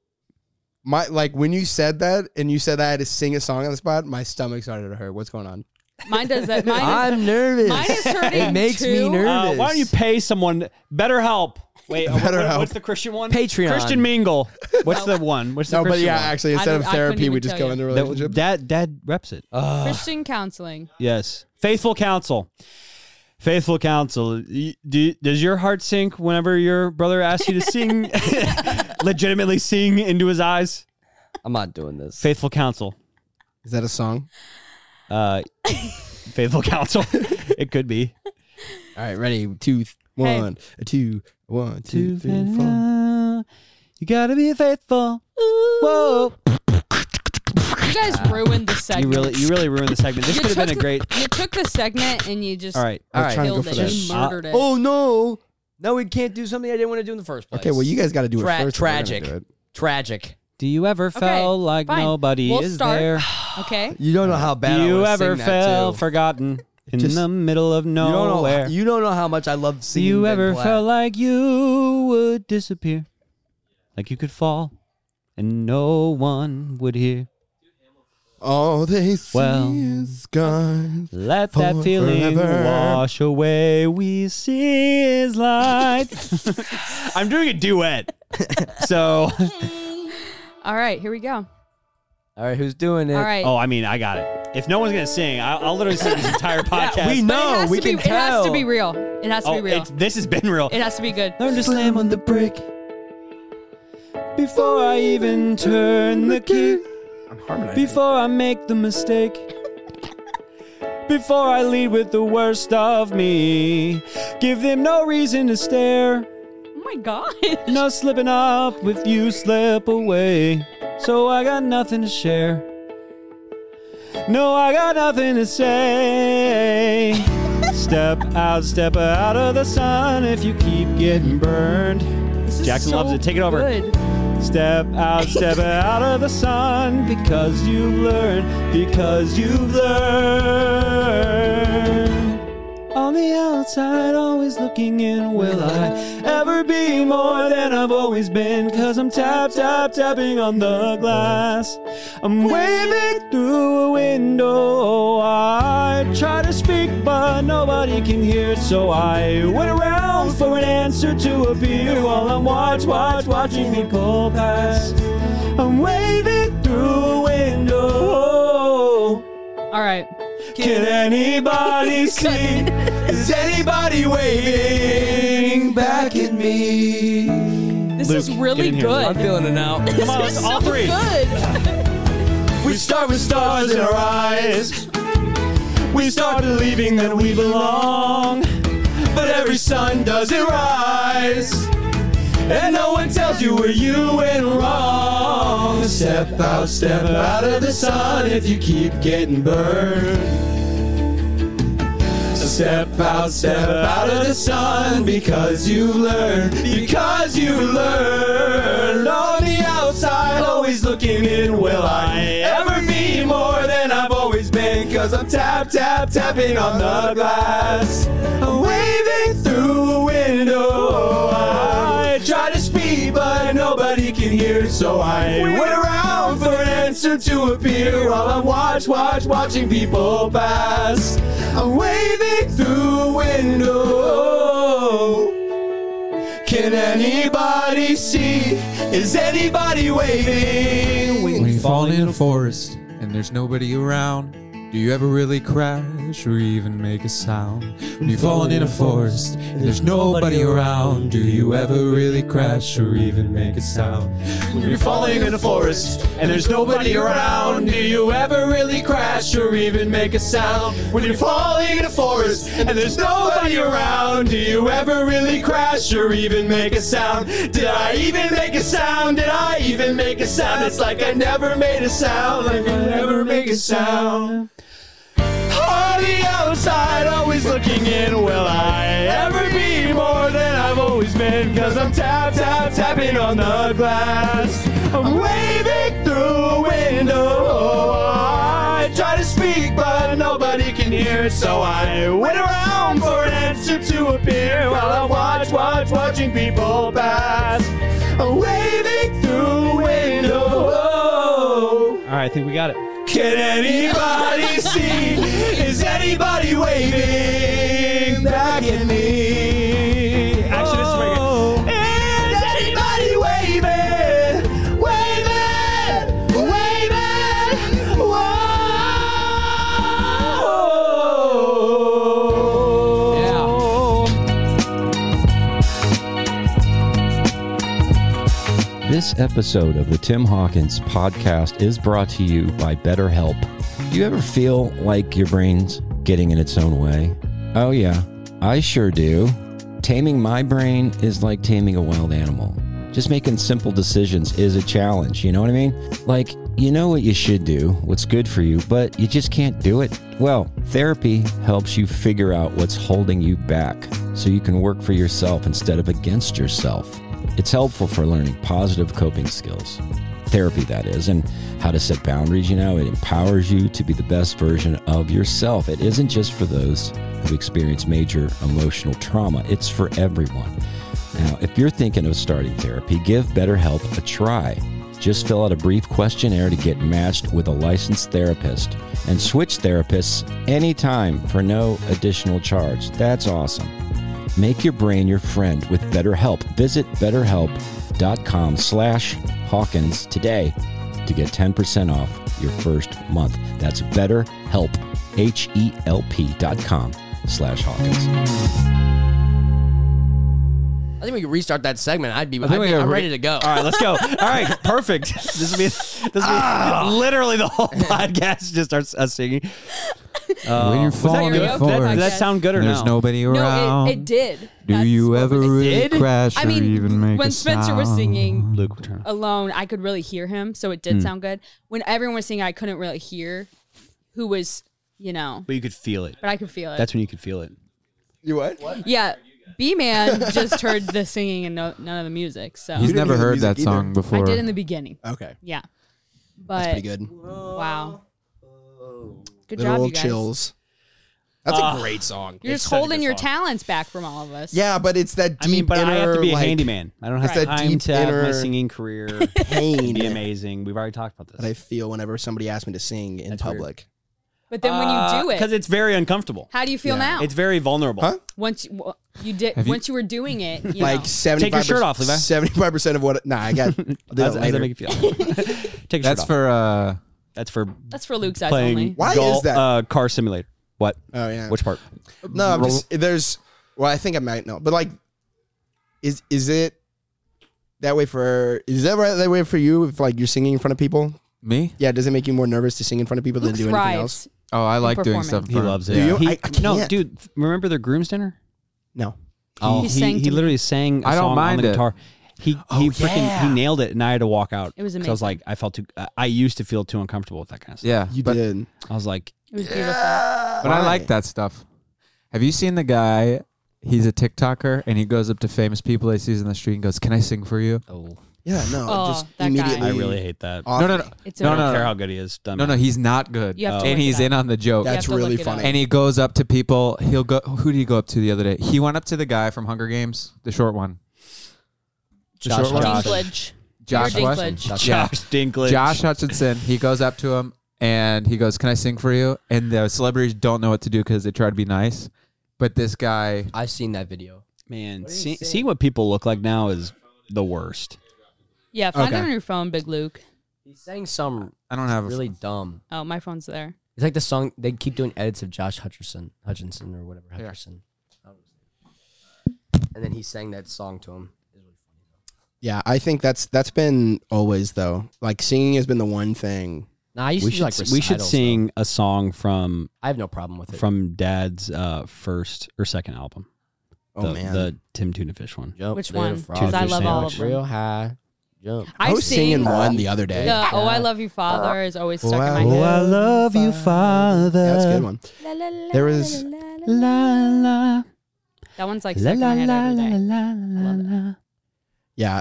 My like when you said that and you said I had to sing a song on the spot, my stomach started to hurt. What's going on? Mine does that. Mine is, I'm nervous. mine is hurting It makes me too. nervous. Uh, why don't you pay someone? BetterHelp. Wait, uh, what- BetterHelp. what- what's the Christian one? Patreon. Christian Mingle. What's the one? What's the No, but Christian yeah, one? actually, I instead of don't- I couldn't therapy, we even just tell go you. into a That- relationship. Dad, Dad reps it. Ugh. Christian counseling. Yes. Faithful counsel. Faithful counsel. Y- Do, does your heart sink whenever your brother asks you to sing, legitimately sing into his eyes? I'm not doing this. Faithful counsel. Is that a song? Uh, faithful counsel. It could be. All right, ready? Two, th- Hey. one, a two, one, two, Two, three, four. You gotta be faithful. Whoa. You guys ruined the You segment. really, you really ruined the segment. This You could have been a took great. the- You took the segment and you just All right. I was All trying to killed go it. for that. You Uh, murdered it. Oh no! No, we can't do something I didn't want to do in the first place. Okay, well, you guys got to do Tra- it first. if we're gonna tragic. do it. Tragic. Do you ever feel like fine. nobody We'll is start. there? Okay. You don't know how bad. Do I you wanna ever sing that feel too. forgotten in Just- the middle of You don't know. nowhere? You don't know how much I love Do singing. you Ben ever Platt. felt like you would disappear? Like you could fall and no one would hear? All they see Well, is gone. Let that For feeling forever. wash away. We see his light. I'm doing a duet. So, All right. Here we go. All right, who's doing it? All right. oh, I mean, I got it. If no one's going to sing, I'll, I'll literally sing this entire podcast. we But know. it has we to be, can It has to tell. be real. It has to Oh, be real. it's, this has been real. It has to be good. Learn to slam on the brake before I even turn the key. I'm harmonizing. Before I make the mistake. Before I lead with the worst of me. Give them no reason to stare. Oh my god. No slipping up if you slip away. So I got nothing to share. No, I got nothing to say. Step out, step out of the sun if you keep getting burned. This is Jackson so loves it. Take it over. good. Step out, step out of the sun because you've learned, because you've learned. On the outside, always looking in, will I ever be more than I've always been? Cause I'm tap, tap, tapping on the glass. I'm waving through a window. I try to speak, but nobody can hear. So I went around for an answer to appear while I'm watch, watch, watching people pass. I'm waving through a window. All right. Can anybody see? Is anybody waving back at me? This Luke, is really get in here. good. I'm feeling it now. Come on, let's all three. Good. We start with stars in our eyes. We start believing that we belong. But every sun doesn't rise. And no one tells you where you went wrong. Step out, step out of the sun if you keep getting burned. Step out, step out of the sun because you learn, because you learn. On the outside, always looking in, will I ever be more than I've always been? Cause I'm tap, tap, tapping on the glass. I'm waving through a window. I try to speak, but nobody can hear. So I went around for an answer to appear while I'm watch, watch, watching people pass. I'm waving through a window. Can anybody see? Is anybody waving? When you fall in a forest and there's nobody around, do you ever really crash or even make a sound? When you're falling in a forest and there's nobody around, do you ever really crash or even make a sound? When you're falling in a forest and there's nobody around, do you ever really crash or even make a sound? When you're falling in a forest and there's nobody around, do you ever really crash or even make a sound? Did I even make a sound? Did I even make a sound? It's like I never made a sound, like I never make a sound. On the outside, always looking in. Will I ever be more than I've always been? Cause I'm tap, tap, tapping on the glass. I'm waving through a window. I try to speak, but nobody can hear. So I wait around for an answer to appear while I watch, watch, watching people pass. I'm waving through a window. All right, I think we got it. Can anybody see? Is anybody waving back at me? Actually, this is very good. Is anybody waving? Waving! Waving! Whoa! This episode of the Tim Hawkins podcast is brought to you by BetterHelp. Do you ever feel like your brain's getting in its own way? Oh yeah, I sure do. Taming my brain is like taming a wild animal. Just making simple decisions is a challenge, you know what I mean? Like, you know what you should do, what's good for you, but you just can't do it. Well, therapy helps you figure out what's holding you back so you can work for yourself instead of against yourself. It's helpful for learning positive coping skills. Therapy, that is, and how to set boundaries. You know, it empowers you to be the best version of yourself. It isn't just for those who experience major emotional trauma. It's for everyone. Now, if you're thinking of starting therapy, give BetterHelp a try. Just fill out a brief questionnaire to get matched with a licensed therapist and switch therapists anytime for no additional charge. That's awesome. Make your brain your friend with BetterHelp. Visit betterhelp.com slash Hawkins today to get ten percent off your first month. That's BetterHelp, H-E-L-P dot com slash Hawkins. I think we can restart that segment. I'd be. I think I'd we be gotta I'm re- ready to go. All right, let's go. All right, perfect. This will be, this will be literally the whole podcast just starts us singing. Uh, When you're was that falling good? in karaoke the Did that, forest, did that sound good or there's no? nobody around. No, it, it did. Do That's you what ever was- it really did? crash I or mean, even make when a Spencer was sound? singing Luke, turn it. alone, I could really hear him, so it did sound good. When everyone was singing, I couldn't really hear who was, you know, But you could feel it. but I could feel it. That's when you could feel it. You what? yeah, B-Man just heard the singing and no, none of the music, so He's didn't never hear the heard music that either. song before. I did in the beginning. Okay, Yeah, but that's pretty good. wow, good Little job, you guys. chills. That's Uh, a great song. You're It's just such a holding good your song. talents back from all of us. Yeah, but it's that deep I mean, but inner, I have to be a like, handyman. I don't have It's that time deep to have my inner singing career pain be amazing. We've already talked about this. that I feel whenever somebody asks me to sing in That's weird. public. But then when you do it, because it's very uncomfortable. how do you feel Yeah. now? It's very vulnerable. Huh? once you, well, you did, Have you- once you were doing it, you Like know. seventy-five. shirt off, Levi. Seventy-five percent of what? Nah, I got. I'll do How that does, how does later. that make you feel? Take your That's shirt off. for uh That's for That's for Luke's eyes playing only. Why gol- is that? Uh, car simulator. What? Oh yeah. Which part? No, I'm just there's. Well, I think I might know, but like, is is it that way for? Is that right that way for you? If like you're singing in front of people? me. Yeah. Does it make you more nervous to sing in front of people Luke than do anything else? thrives. Oh, I like doing performing. stuff. in He front. loves it. Do you? He- I- I no, can't. dude. Remember their groom's dinner? No. Oh, He he, sang he to me. literally sang a I don't song on mind the it. guitar. He Oh, he freaking yeah. he nailed it, and I had to walk out. It was 'Cause I amazing. was like, I felt too. I- I used to feel too uncomfortable with that kind of stuff. Yeah, You but, did. I was like, It was beautiful. but I like that stuff. Have you seen the guy? He's a TikToker, and he goes up to famous people he sees in the street and goes, "Can I sing for you?" Oh, Yeah. No. Oh, just that guy. immediately. I really hate that. off No, no, me. no, It's no, a- I don't no, care no. how good he is. Doesn't no, no. matter. He's not good. You have to and look he's it in up. on the joke. That's have to really look it funny. up. And he goes up to people. He'll go. Who did he go up to the other day? He went up to the guy from Hunger Games, the short one. The Josh short one? Hutcherson. Dinklage. Josh Peter what? Dinklage. Josh- Yeah. Josh Dinklage. Josh Hutcherson. He goes up to him and he goes, "Can I sing for you?" And the celebrities don't know what to do because they try to be nice. But this guy, I've seen that video. Man, What did see, he say? see what people look like now is the worst. Yeah, find Okay. it on your phone, Big Luke. He's saying some I don't have a really dumb. Oh, my phone's there. It's like the song they keep doing edits of Josh Hutcherson, Hutchinson or whatever Yeah. Hutcherson. And then he sang that song to him. It was really funny though. Yeah, I think that's that's been always though. Like singing has been the one thing. Nah, I used We to do should like s- we should recitals, sing though. a song from I have no problem with it. from Dad's uh, first or second album. Oh the, man. the Tim Tuna Fish one. Jump Which little one? frog, 'Cause I fish love sandwich all of them. Real high. Jump. I I was sing singing one the other day. the "Oh I Love You, Father" is always stuck Oh, in I my love head. I love you, Father. Yeah, that's a good one. La, la, la, There was- la, la, la. La la That one's like la stuck in la my head la every la day. la la la. Yeah.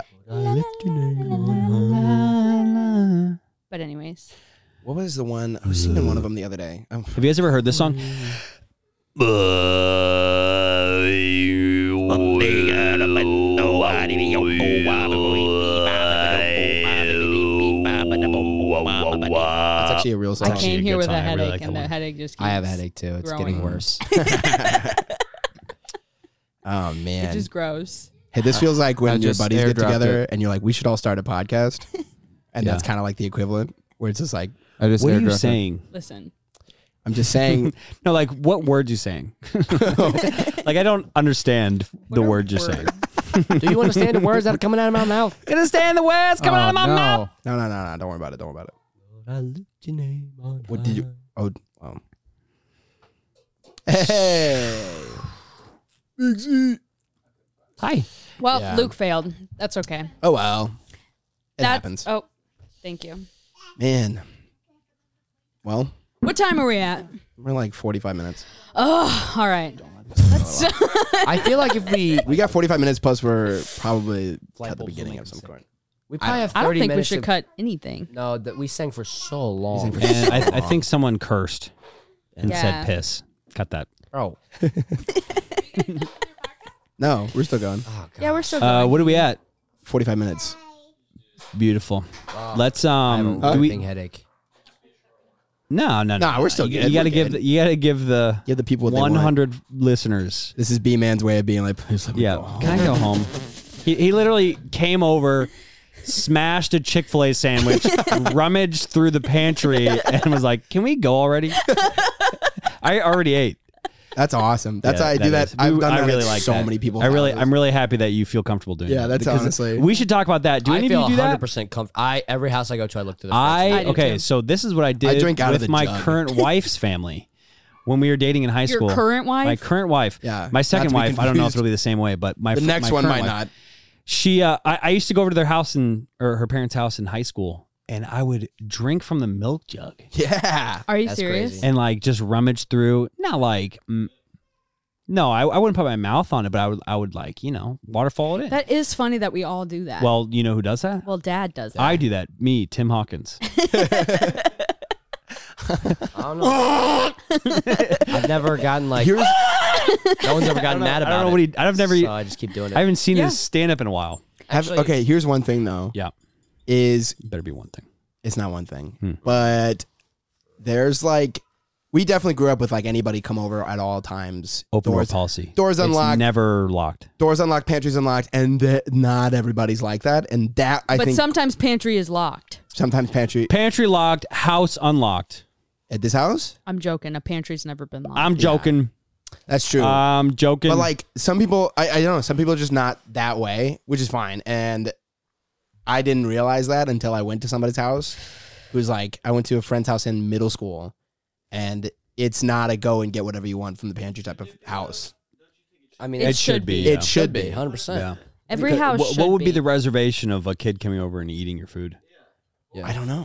But anyways, What was the one? I was singing one of them the other day. Oh, Have you guys ever heard this song? That's actually a real song. I came a here good with song. a I really headache, like that and the one. headache just keeps I have a headache too. It's growing. getting worse. Oh It man. just grows. Hey, this feels like I when your just buddies get airdropped together it. and you're like, we should all start a podcast. And Yeah. that's kind of like the equivalent where it's just like, I just What are you airdropped it. saying? Listen, I'm just saying, No, like what words you saying? Like I don't understand the What are word you're saying. Do you understand the words that are coming out of my mouth? Understand the words coming Oh, out of my no. mouth? no, no, no, no, don't worry about it. Don't worry about it. What did you? Oh, well. Hey. Hi. well, Yeah. Luke failed. That's okay. Oh, well. It That's, happens. Oh, thank you. Man. Well, What time are we at? we're like forty-five minutes. Oh, all right. Let's. I feel like if we We got forty-five minutes plus we're probably Light at the bulbs beginning will of make some them point. we probably have I don't thirty think we minutes should of- cut anything. No, that we sang for so long. for And I, I think someone cursed and Yeah. said piss. Cut that. Bro. No, we're still going. Oh, God. Yeah, we're still going. Uh, what are we at? forty-five minutes. Beautiful. Wow. Let's I have um. a Do we? ripping headache. No, no, no. Nah, we're still you, good. You got to We're give. good. The, you got to give the Give the people what they one want. hundred listeners. This is B Man's way of being like, please let me Yeah. go home. Can I go home? He he literally came over, smashed a Chick-fil-A sandwich, rummaged through the pantry, and was like, "Can we go already?" I already ate. That's awesome. That's Yeah, how I do that. is. I've We- done I that really at like so that. many people. I really, I'm really happy that you feel comfortable doing Yeah, that. that's because honestly- We should talk about that. Do I any feel of you do one hundred that? percent comfortable. I every house I go to, I look through the I, I do okay, too. so this is what I did drink out of with the my jug. current wife's family when we were dating in high Your school. current wife? My current wife. Yeah, My not second to be wife. I don't know if confused. it'll be the same way, but my The fir- next my one current might wife, not. She, uh, I, I used to go over to their house in, or her parents' house in high school, and I would drink from the milk jug Yeah. Are you That's serious? crazy. and like just rummage through. Not like, mm, no, I, I wouldn't put my mouth on it, but I would, I would like, you know, waterfall it in. That is funny that we all do that. Well, you know who does that? well, Dad does that. I do that. Me, Tim Hawkins. I don't know. I've never gotten like. Here's No one's ever gotten mad I about don't know it. what he. I've never. So I just keep doing it. I haven't seen Yeah. his stand up in a while. have, Actually- okay. Here's one thing though. Yeah, Is better be one thing. it's not one thing, Hmm. but there's like we definitely grew up with like anybody come over at all times. Open door doors, policy. doors It's unlocked. never locked. doors unlocked, pantries unlocked, and th- not everybody's like that. And that I but think sometimes pantry is locked. sometimes pantry Pantry locked. House unlocked. at this house. I'm joking. A pantry's never been locked. I'm joking. That's true. I'm joking. But like some people, I, I don't know. Some people are just not that way, which is fine. And I didn't realize that until I went to somebody's house. It was like I went to a friend's house in middle school, and it's not a go and get whatever you want from the pantry type of house. I mean, It it should be. It yeah. should be. one hundred percent. Yeah. Every Because house What, should what would be. be. the reservation of a kid coming over and eating your food? Yeah. I don't know.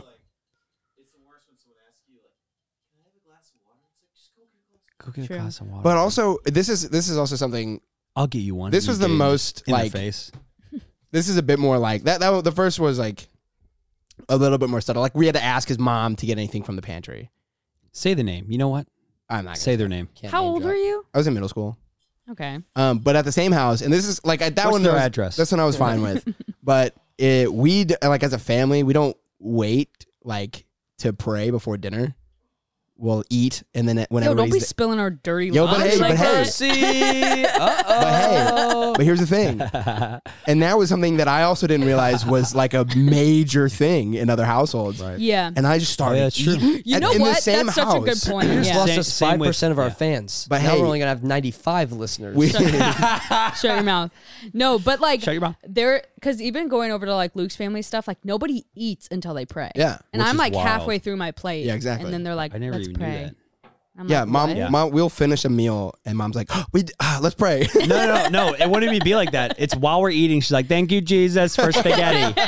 Go get True. a glass of water. But also, this is this is also something. I'll get you one. This you was the gave me most, in like- the face. This is a bit more like that. That the first was like a little bit more subtle. Like we had to ask his mom to get anything from the pantry. Say the name. You know what? I'm not. Say Gonna, their name. Can't How name old drop. were you? I was in middle school. Okay. Um, but at the same house, and this is like at that What's one. their I was- address? That's one I was fine with. But it, we d- like as a family, we don't wait like to pray before dinner. We'll eat, and then when Yo, don't be everybody's. spilling our dirty Yo, but laundry hey, like but hey. that. See? but hey, but here's the thing, and that was something that I also didn't realize was like a major thing in other households. Right. Yeah. And I just started. Oh, yeah, that's true. eating You at- know in what? The same That's such a good house. point. We just Yeah. lost Same- us same five with- percent of our yeah. fans. But now hey- we're only gonna have ninety-five listeners. We- Shut your mouth. No, but like Shut your mouth. there, because even going over to like Luke's family stuff, like nobody eats until they pray. Yeah. And Which I'm is like wild. halfway through my plate. Yeah, exactly. And then they're like, I never let's even pray. knew that. I'm Yeah, like, mom, what? Yeah. mom, we'll finish a meal, and mom's like, oh, "We ah, let's pray." No, no, no, no. It wouldn't even be like that. It's while we're eating. She's like, "Thank you, Jesus, for spaghetti."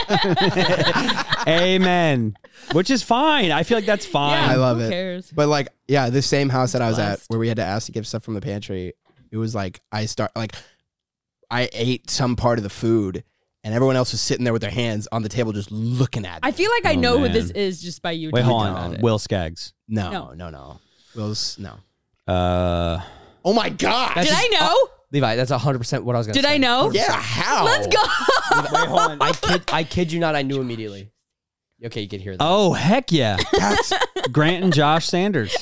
Amen. Which is fine. I feel like that's fine. Yeah, I love who it. cares? But like, yeah, the same house that I was at, Blessed. where we had to ask to give stuff from the pantry, it was like I start like I ate some part of the food, and everyone else was sitting there with their hands on the table, just looking at. I me. feel like I Oh, know man. who this is just by you. Wait, hold talking on. about it. Will Skaggs. no, No. no, no, Will's no. Uh, Oh my god! Did I know? Levi, that's one hundred percent what I was going to Did say. I know? Yeah, how? Let's go. wait, hold on. I kid, I kid you not, I knew immediately. Okay, you can hear that. Oh, heck yeah. That's Grant and Josh Sanders.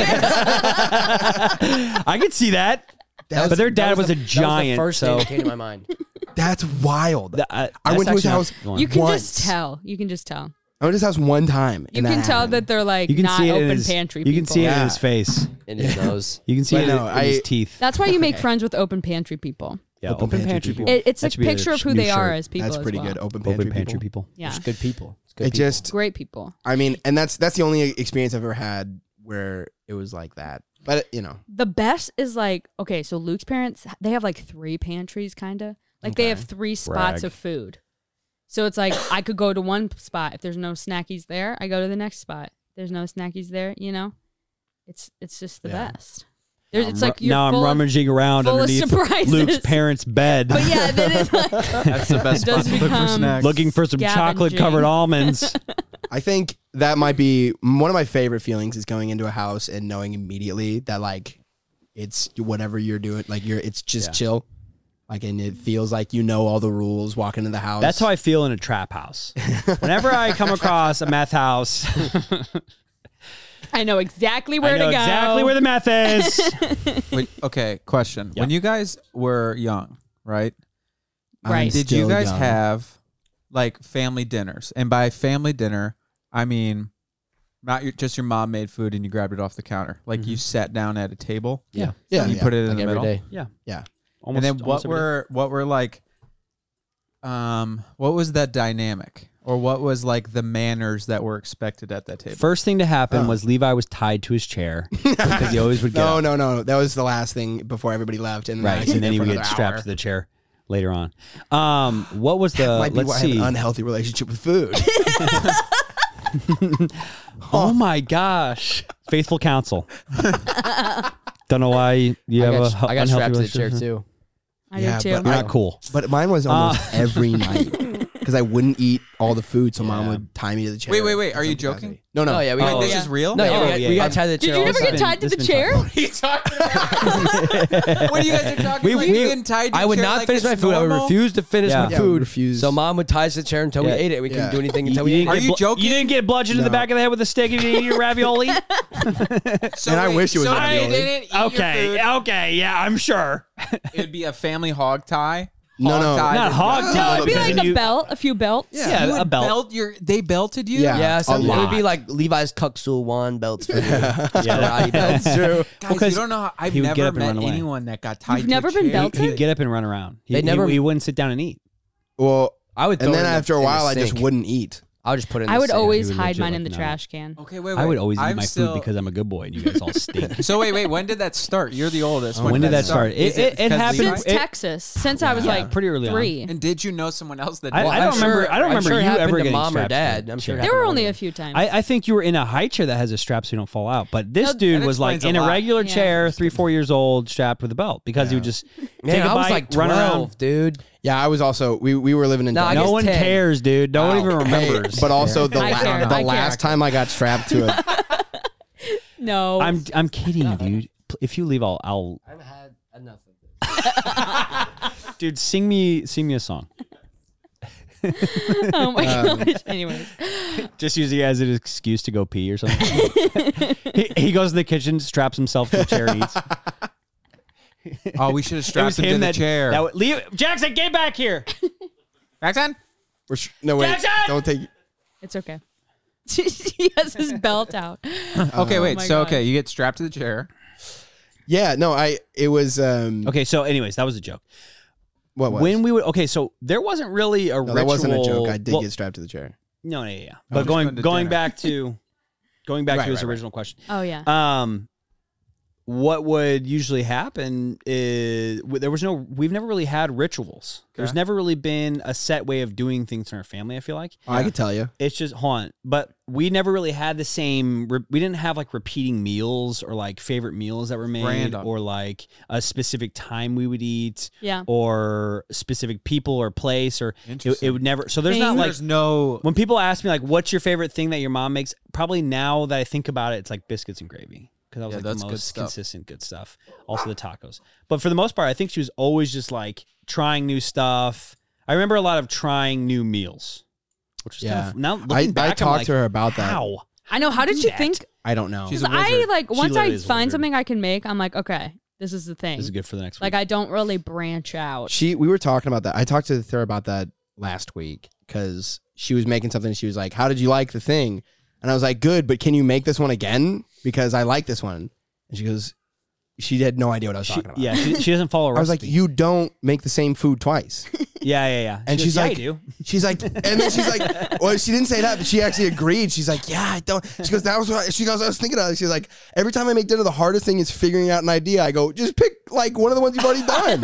I could see that. that's, But their dad That was, the- a giant. That was the first so thing that came to my mind. that's wild. Th- uh, I went to that's his actually house. not- You can Once. just tell. You can just tell. I went to his house one time. You and can that tell happened. that they're like You can not see it in open his, pantry. You can people. see it in Yeah. his face. In his nose. You can see But it no, in his I- teeth. That's why you make Okay. friends with open pantry people. Yeah, Open open, pantry pantry people. people. It, it's That a should be a picture of who new they are shirt. as people. That's as pretty well. good. Open pantry, Open pantry people. people. Yeah, It's good people. It's good It people. just, great people. I mean, and that's that's the only experience I've ever had where it was like that. But you know, The best is like, okay, so Luke's parents, they have like three pantries, kind of. Like they Okay. have three spots Brag. of food. So it's like I could go to one spot. If there's no snackies there, I go to the next spot. If there's no snackies there, you know? It's it's just the Yeah. best. There's, Now it's I'm like ru- you're now I'm full of- rummaging around full of underneath surprises. Luke's parents' bed, But yeah, then it's like That's the best It does spot to look for become- snacks. looking for some chocolate covered Scavenging. almonds. I think that might be one of my favorite feelings is going into a house and knowing immediately that like it's whatever you're doing, like you're it's just Yeah. chill. Like and it feels like you know all the rules walking into the house. That's how I feel in a trap house. Whenever I come across a meth house, I know exactly where I know to go. exactly where the meth is. Wait, okay, question. Yeah. When you guys were young, right? I'm Right. Did you still guys young. have like family dinners? And by family dinner, I mean not your, just your mom made food and you grabbed it off the counter. Like you sat down at a table. Yeah. Yeah, And you yeah. put it in Like the every middle. day. Yeah. Yeah. Almost, and then almost what every day. were what were like um what was that dynamic? Or what was like the manners that were expected at that table? First thing to happen Oh. was Levi was tied to his chair because he always would get No, up. no, no. That was the last thing before everybody left, and then I Right, sit and then there he for would get another strapped hour. to the chair later on. Um, what was the? Might be let's why I have see. an unhealthy relationship with food. Oh my gosh, faithful counsel. Don't know why you I have got, a I got unhealthy strapped to the chair relationship. too. I Yeah, do too. but You're I- not cool. But mine was almost Uh, every night because I wouldn't eat all the food, so mom Yeah. would tie me to the chair. Wait, wait, wait. in Are you some joking? capacity. No, no. Oh, yeah, we Wait, got, this yeah. is real? no, yeah, Oh, we got, yeah, we yeah. got tied to the Did chair. you all never the get time. tied to This the been chair? fun. What are you talking about? What are you guys are talking We- about? we- You getting tied to I a would chair not like finish it's my food. I would normal? refuse to finish Yeah. my Yeah, food. refuse. So mom would tie us to the chair until Yeah. we ate it. We couldn't Yeah. do anything You, until we you ate didn't Are it. get you blo- joking? You didn't get bludgeoned in the No. back of the head with a stick and you didn't eat your ravioli. So And I wait, wish it was so ravioli. you didn't eat your okay, food. okay, yeah, I'm sure. It'd be a family hog tie. No, Hog no. tie Not to- hog No, tie. It'd be because like then a you- belt, a few belts. Yeah, You a would belt. belt your. They belted you. Yeah. Yeah, some, it would lot. be like Levi's Kuxul Wan belts for you. Yeah, Karate belts. That's true. Guys, Because you don't know. How, I've he would get never up and met run away. anyone that got tied. You've to a never been chair. belted? He'd get up and run around. He, They never- he, he wouldn't sit down and eat. Well, I would. Throw and it then in the- after a in the while, I just sink. wouldn't eat. I would just put it in I the would sink. always You would hide legit mine like, in the no. trash can. Okay, wait, wait. I would always eat I'm my still- food because I'm a good boy and you guys all stink. So wait, wait. When did that start? You're the oldest. When did that start? It- Is it- it because happened- Levi- Since it- Texas, since I was Yeah, like pretty early on. three. And did you know someone else that? I- did I that? don't remember- I don't I'm remember sure it you happened ever to getting mom or strapped to dad. the I'm sure. chair. it There were happened only to a me. few times. I, I think you were in a high chair that has a strap so you don't fall out. But this No, dude that was like explains in a a lot. regular Yeah. chair, three, four years old, strapped with a belt because he would just Man, take a I was bite, like run around. twelve, dude. Yeah, I was also. We, we were living in. No, I Denver. guess No one ten. cares, dude. No one Wow. even Hey, remembers. but also the, I la- care, the I care. last time I got strapped to a. no. I'm I'm kidding, dude. If you leave, I'll, I'll I've had enough of this. dude. Sing me, sing me a song. oh my Um, gosh. Anyways, Just use it as an excuse to go pee or something. he, he goes in the kitchen, straps himself to a chair, and eats. Oh, we should have It was strapped him to him the that, chair. that would- Leo, Jackson, get back here. Jackson. We're sh- no wait, Jackson! don't take. it's okay. he has his belt out. Okay, wait. my So God. okay, you get strapped to the chair. Yeah, no, I. It was. um Okay, so anyways, that was a joke. What was? When we would okay, so there wasn't really a no, ritual. that wasn't a joke. I did well, get strapped to the chair. no, no, yeah, yeah. I'm But just going going to going dinner. back to going back Right, to his right, right. original question. Oh yeah. Um, what would usually happen is there was no, we've never really had rituals. There's never really been a set way of doing things in our family, I feel like. Oh, I could tell you. It's just, hold on. But we never really had the same, we didn't have like repeating meals or like favorite meals that were made Random. or like a specific time we would eat Yeah. or specific people or place or it, Interesting. it would never, so there's not Things. like, There's no. when people ask me like, what's your favorite thing that your mom makes? Probably now that I think about it, it's like biscuits and gravy. Because that was Yeah, like that's the good most stuff. consistent good stuff. Also the tacos. But for the most part, I think she was always just like trying new stuff. I remember a lot of trying new meals. Which was Yeah. kind of, now looking I, back, I I'm talked like, to her about that. how? I know. How did do you that? think? I don't know. She's a Because I wizard. like She once I literally is a find wizard. something I can make, I'm like, okay, this is the thing. This is good for the next Like week. I don't really branch out. She, we were talking about that. I talked to her about that last week because she was making something. She was like, "How did you like the thing?" And I was like, "Good, but can you make this one again? Because I like this one." And she goes, she had no idea what I was She- talking about. yeah, she, she doesn't follow a I was like, recipe. "You don't make the same food twice." yeah, yeah, yeah. And She she's goes, yeah, like, I do. She's like, and then she's like, well, she didn't say that, but she actually agreed. She's like, yeah, I don't. She goes, that was what I, she goes, I was thinking of it. She's like, every time I make dinner, the hardest thing is figuring out an idea. I go, just pick like one of the ones you've already done.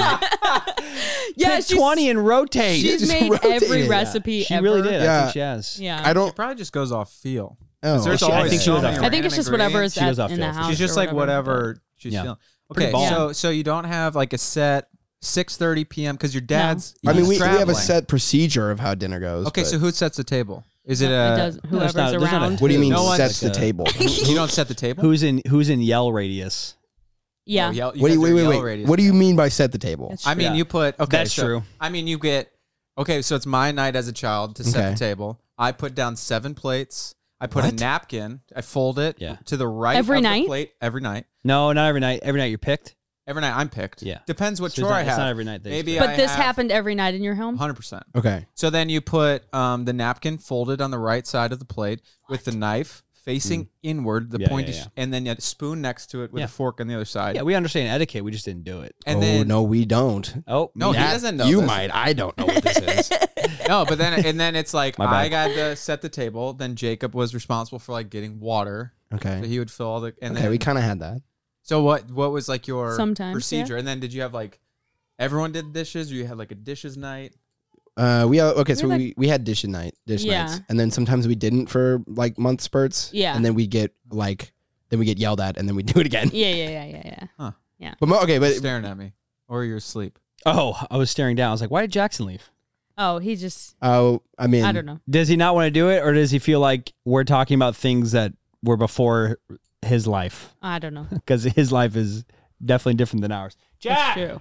Yeah, Pick she's, twenty and rotate. she's just made rotate every it. recipe she ever. really did. I Yeah. think she has. Yeah. I don't. It probably just goes off feel. Oh, There's She- I always think she so was many off- I think it's random just whatever is ingredients. She at, was off in the feel. house. She's just or like whatever she's Yeah. feeling. Pretty Okay, ballsy. so so you don't have like a set six thirty p.m. because your dad's. I mean, he's we, we have a traveling. set procedure of how dinner goes. Okay, but- so who sets the table? Is it It a? does, No, it's whoever's not- there's not a- around. what do you mean No one- sets like the a- table? You don't set the table. Who's in Who's in yell radius? Yeah. Oh, yell- What do you guys wait are wait yell wait? radius. What do you mean by set the table? That's I mean, Yeah. you put. Okay, That's so- true. I mean, you get. Okay, so it's my night as a child to set Okay. the table. I put down seven plates. I put a What? napkin. I fold it Yeah. to the right Every of night? the plate every night. No, not every night. Every night you're picked. Every night I'm picked. Yeah. Depends what So it's chore not- I it's have. not every night that Maybe he's But I this have happened every night in your home? one hundred percent. Okay. So then you put um, the napkin folded on the right side of the plate with the knife facing inward, the Yeah, pointy, yeah, yeah. sh- and then you had a spoon next to it with Yeah. a fork on the other side. Yeah, we understand etiquette. We just didn't do it. and oh then no, we don't. Oh, No, he That- doesn't know You this. might. I don't know what this is. no, but then and then it's like My bad. I got to set the table. Then Jacob was responsible for like getting water. So Okay. he would fill all the and Okay, then we kind of had that. so what what was like your Sometimes, procedure? And then did you have like everyone did dishes? Or you had like a dishes night? Uh, we okay, so We had, we, we had dish night, dish Yeah. nights, and then sometimes we didn't for like month spurts. Yeah. and then we get like, then we get yelled at, and then we do it again. Yeah, yeah, yeah, yeah, yeah. But mo- okay, but staring at me, or you're asleep. oh, I was staring down. I was like, why did Jackson leave? Oh, he just, oh, I mean, I don't know. Does he not want to do it, or does he feel like we're talking about things that were before his life? I don't know. Because his life is definitely different than ours. That's Jack! true.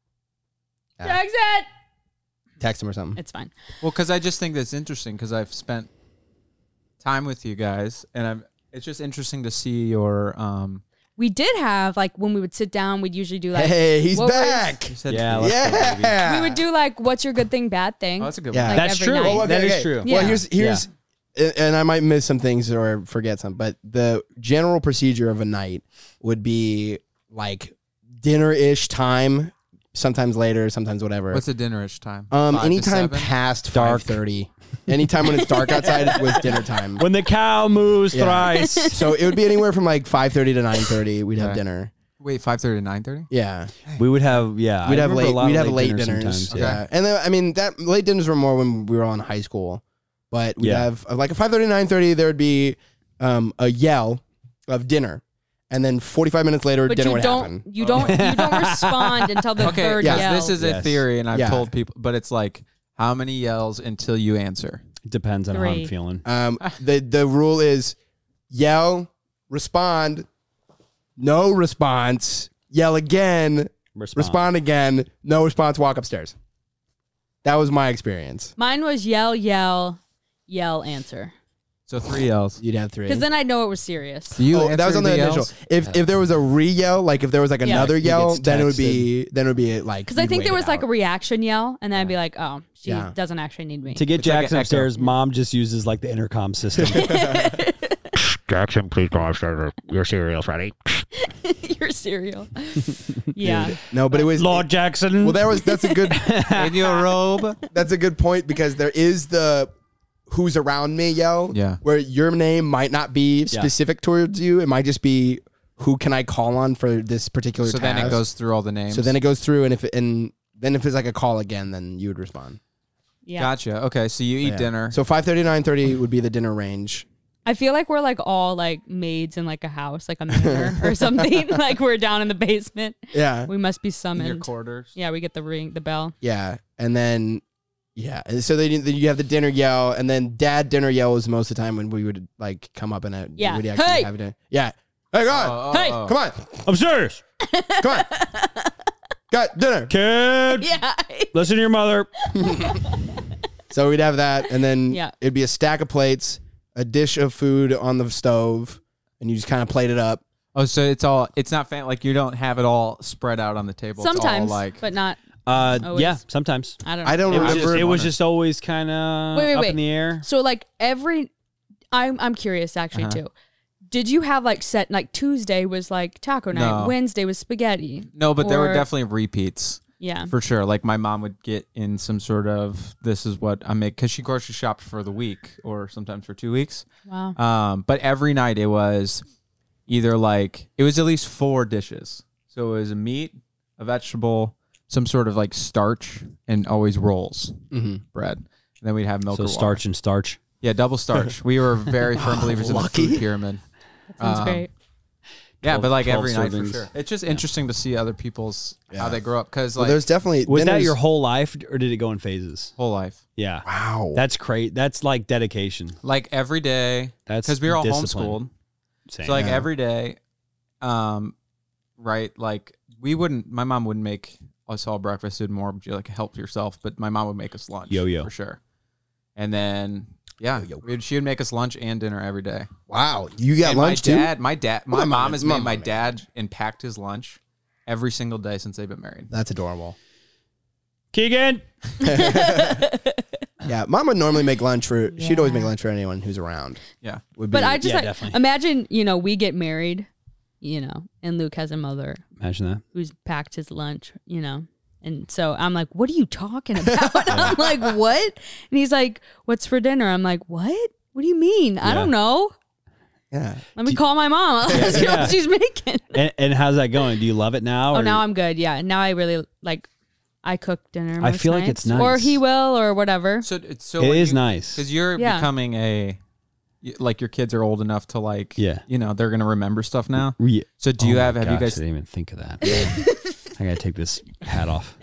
Yeah. Jackson! text him or something. It's fine. Well, because I just think that's interesting because I've spent time with you guys, and I'm. It's just interesting to see your. Um, We did have, like, when we would sit down, we'd usually do, like, Hey, he's what was- back. you said Yeah, let's go, baby. Yeah, we would do, like, what's your good thing, bad thing? Oh, that's a good Yeah. one. Like, That's every true. night. Well, okay, That is okay. true. Yeah. Well, here's here's, and I might miss some things or forget some, but the general procedure of a night would be like dinner-ish time, sometimes later, sometimes whatever. What's the dinnerish time? um, Five to anytime seven? past Dark. five thirty. Anytime when it's dark outside, it was dinner time. When the cow moves Yeah. thrice. So it would be anywhere from like five thirty to nine thirty. We'd have Okay. dinner. Wait, five thirty to nine thirty. Yeah, We would have, yeah. we'd I have remember a late. lot We'd of have late dinners dinners. sometimes, Yeah, and then I mean that late dinners were more when we were all in high school. But we'd Yeah. have uh, like at five thirty, nine thirty, there would be um, a yell of dinner, and then forty-five minutes later, But dinner you would don't, happen. you don't, you don't respond until the Okay, third yeah, yell. this is a Yes. theory, and I've Yeah. told people, but it's like how many yells until you answer. Depends on how I'm Three. feeling. Um, the the rule is yell, respond, no response, yell again, Respond. respond again, no response, walk upstairs. That was my experience. Mine was yell, yell, yell, answer. So three yells. You'd have three. Because then I know it was serious. Do you oh, that was answer on the, initial. yells? If if there was a re yell, like if there was like Yeah. another He yell, gets then it would be then it would be like. Because I you'd think wait there it was like a out. reaction yell, and then I'd be like, oh, she Yeah. doesn't actually need me. To get It's like Jackson an echo. upstairs, mom just uses like the intercom system. Jackson, please go upstairs. Your cereal's ready. Your cereal. Yeah. no, but it was Lord Jackson. well. There was that's a good In your robe. that's a good point because there is the who's around me yell. Yeah. Where your name might not be specific towards you. It might just be who can I call on for this particular So task. then it goes through all the names. So then it goes through, and if it, and then if it's like a call again, then you would respond. Yeah. Gotcha. Okay, so you eat Yeah. dinner. So five thirty, nine thirty would be the dinner range. I feel like we're like all like maids in like a house, like a manor or something. Like we're down in the basement. Yeah, We must be in your summoned. quarters. Yeah, we get the ring, the bell. yeah, and then yeah, and so then you then you have the dinner yell, and then dad dinner yell was most of the time when we would like come up and uh, Yeah. we'd actually Hey! have dinner. Yeah, hey, go on, Oh, oh, Hey! oh. come on, I'm serious. come on, got dinner. Kid, Yeah. listen to your mother. So we'd have that, and then Yeah. it'd be a stack of plates, a dish of food on the stove, and you just kind of plate it up. Oh, so it's all. It's not fan, like you don't have it all spread out on the table. Sometimes, it's all like but not. Uh, Always. yeah, sometimes. I don't know. I don't It was, remember. just, it was just always kind of Wait, wait, up wait. in the air. So like every, I'm I'm curious actually Uh-huh. too. Did you have like set like Tuesday was like taco night, No. Wednesday was spaghetti? no, but there were Or- definitely repeats Yeah. for sure. Like my mom would get in some sort of this is what I make because she grocery shopped for the week or sometimes for two weeks. Wow. Um, but every night it was either like it was at least four dishes. So it was a meat, a vegetable, some sort of like starch, and always rolls, Mhm. bread. And then we'd have milk So or water. starch and starch. Yeah, double starch. We were very firm believers in the Lucky. food pyramid. That sounds Um, great. Yeah, twelve but like twelve every night for servings. sure. It's just interesting to see other people's Yeah. how they grow up because Well, like there's definitely Was that dinners- your whole life, or did it go in phases? whole life. Yeah, wow? that's great. That's like dedication. Like every day, That's because we were all discipline. homeschooled. Same. So like Yeah. every day, um, right? Like we wouldn't. My mom wouldn't make us all breakfast. It'd more be like help yourself. But my mom would make us lunch. Yo-yo. for sure. And then yeah, Yo-yo. we'd, she would make us lunch and dinner every day. Wow, you got and lunch my too? dad, my dad, my My mom mom- has my made my mom made dad and packed his lunch every single day since they've been married. That's adorable. Keegan. Yeah, mom would normally make lunch for. She'd always make Yeah. lunch for anyone who's around. Yeah. Would be, But I just yeah, like, definitely. imagine, you know, we get married, you know, and Luke has a mother Imagine that. who's packed his lunch, you know. And so I'm like, what are you talking about? I'm like, what? And he's like, what's for dinner? I'm like, what? What do you mean? I Yeah. don't know. yeah. Let me call my mom. I'll ask her Yeah. what she's making. And, and how's that going? Do you love it now? Oh, or- now I'm good. Yeah. Now I really like, I cook dinner. I most feel like nights. it's Or nice. he will or whatever. So it's so It when is you- nice. because you're Yeah. becoming a y- like your kids are old enough to like Yeah. you know they're gonna remember stuff now. Re- So do Oh you my have have you gosh, guys I didn't even think of that. I gotta take this hat off.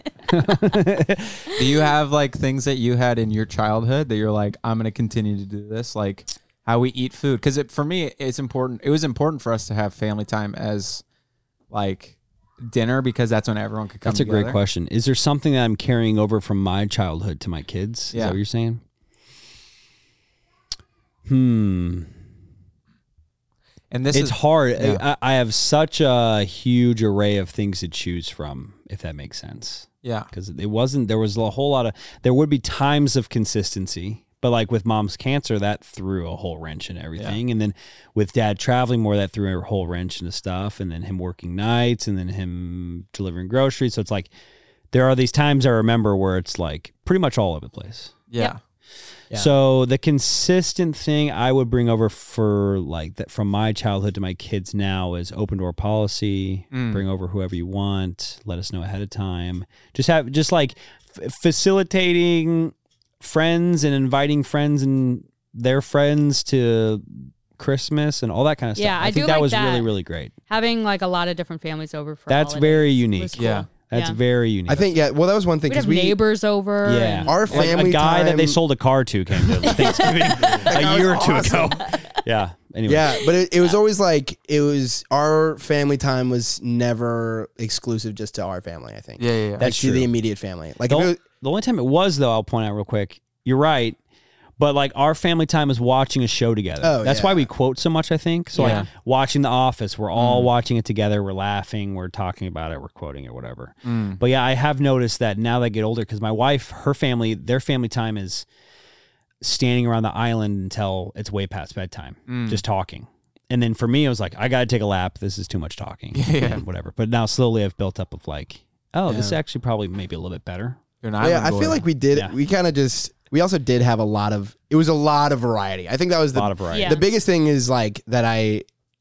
do you have like things that you had in your childhood that you're like I'm gonna continue to do this like how we eat food because it for me it's important it was important for us to have family time as like dinner because that's when everyone could come That's a together. great question. Is there something that I'm carrying over from my childhood to my kids? Is Yeah. that what you're saying? Hmm. And this It's is hard. yeah. I, I have such a huge array of things to choose from, if that makes sense. yeah Because it wasn't, there was a whole lot of, there would be times of consistency, but like with mom's cancer, that threw a whole wrench in everything. And then with dad traveling more, that threw a whole wrench into stuff. And then him working nights and then him delivering groceries. So it's like, there are these times I remember where it's like pretty much all over the place. yeah Yeah. So the consistent thing I would bring over for like that from my childhood to my kids now is open door policy. Mm. Bring over whoever you want. Let us know ahead of time. Just have just like f- facilitating friends and inviting friends and their friends to Christmas and all that kind of stuff. Yeah, I think do that like was that. really really great. Having like a lot of different families over for That's holidays very was unique. cool. Yeah. That's Yeah. very unique. I think yeah. Well, that was one thing We'd because have we neighbors over. Yeah. and- our like family a guy that they time- sold a car to came to Thanksgiving a year or two ago. Yeah. Anyway. Yeah, but it, it was always like it was our family time was never exclusive just to our family. I think. yeah yeah, yeah. Like That's to the true. immediate family. Like The, if it was, the only time it was, though, I'll point out real quick. You're right, but like our family time is watching a show together. Oh, That's yeah. why we quote so much. I think so. Yeah. Like watching The Office, we're all Mm. watching it together. We're laughing. We're talking about it. We're quoting it. Whatever. Mm. But yeah, I have noticed that now that I get older, because my wife, her family, their family time is standing around the island until it's way past bedtime, Mm. just talking. And then for me, I was like, I got to take a lap. This is too much talking. Yeah. And whatever. But now slowly I've built up of like, oh, this is Yeah. actually probably maybe a little bit better. You're an Well, yeah, island I boy. feel like we did. Yeah. We kind of just. We also did have a lot of. It was a lot of variety. I think that was A the lot of variety. Yeah. the biggest thing is like that I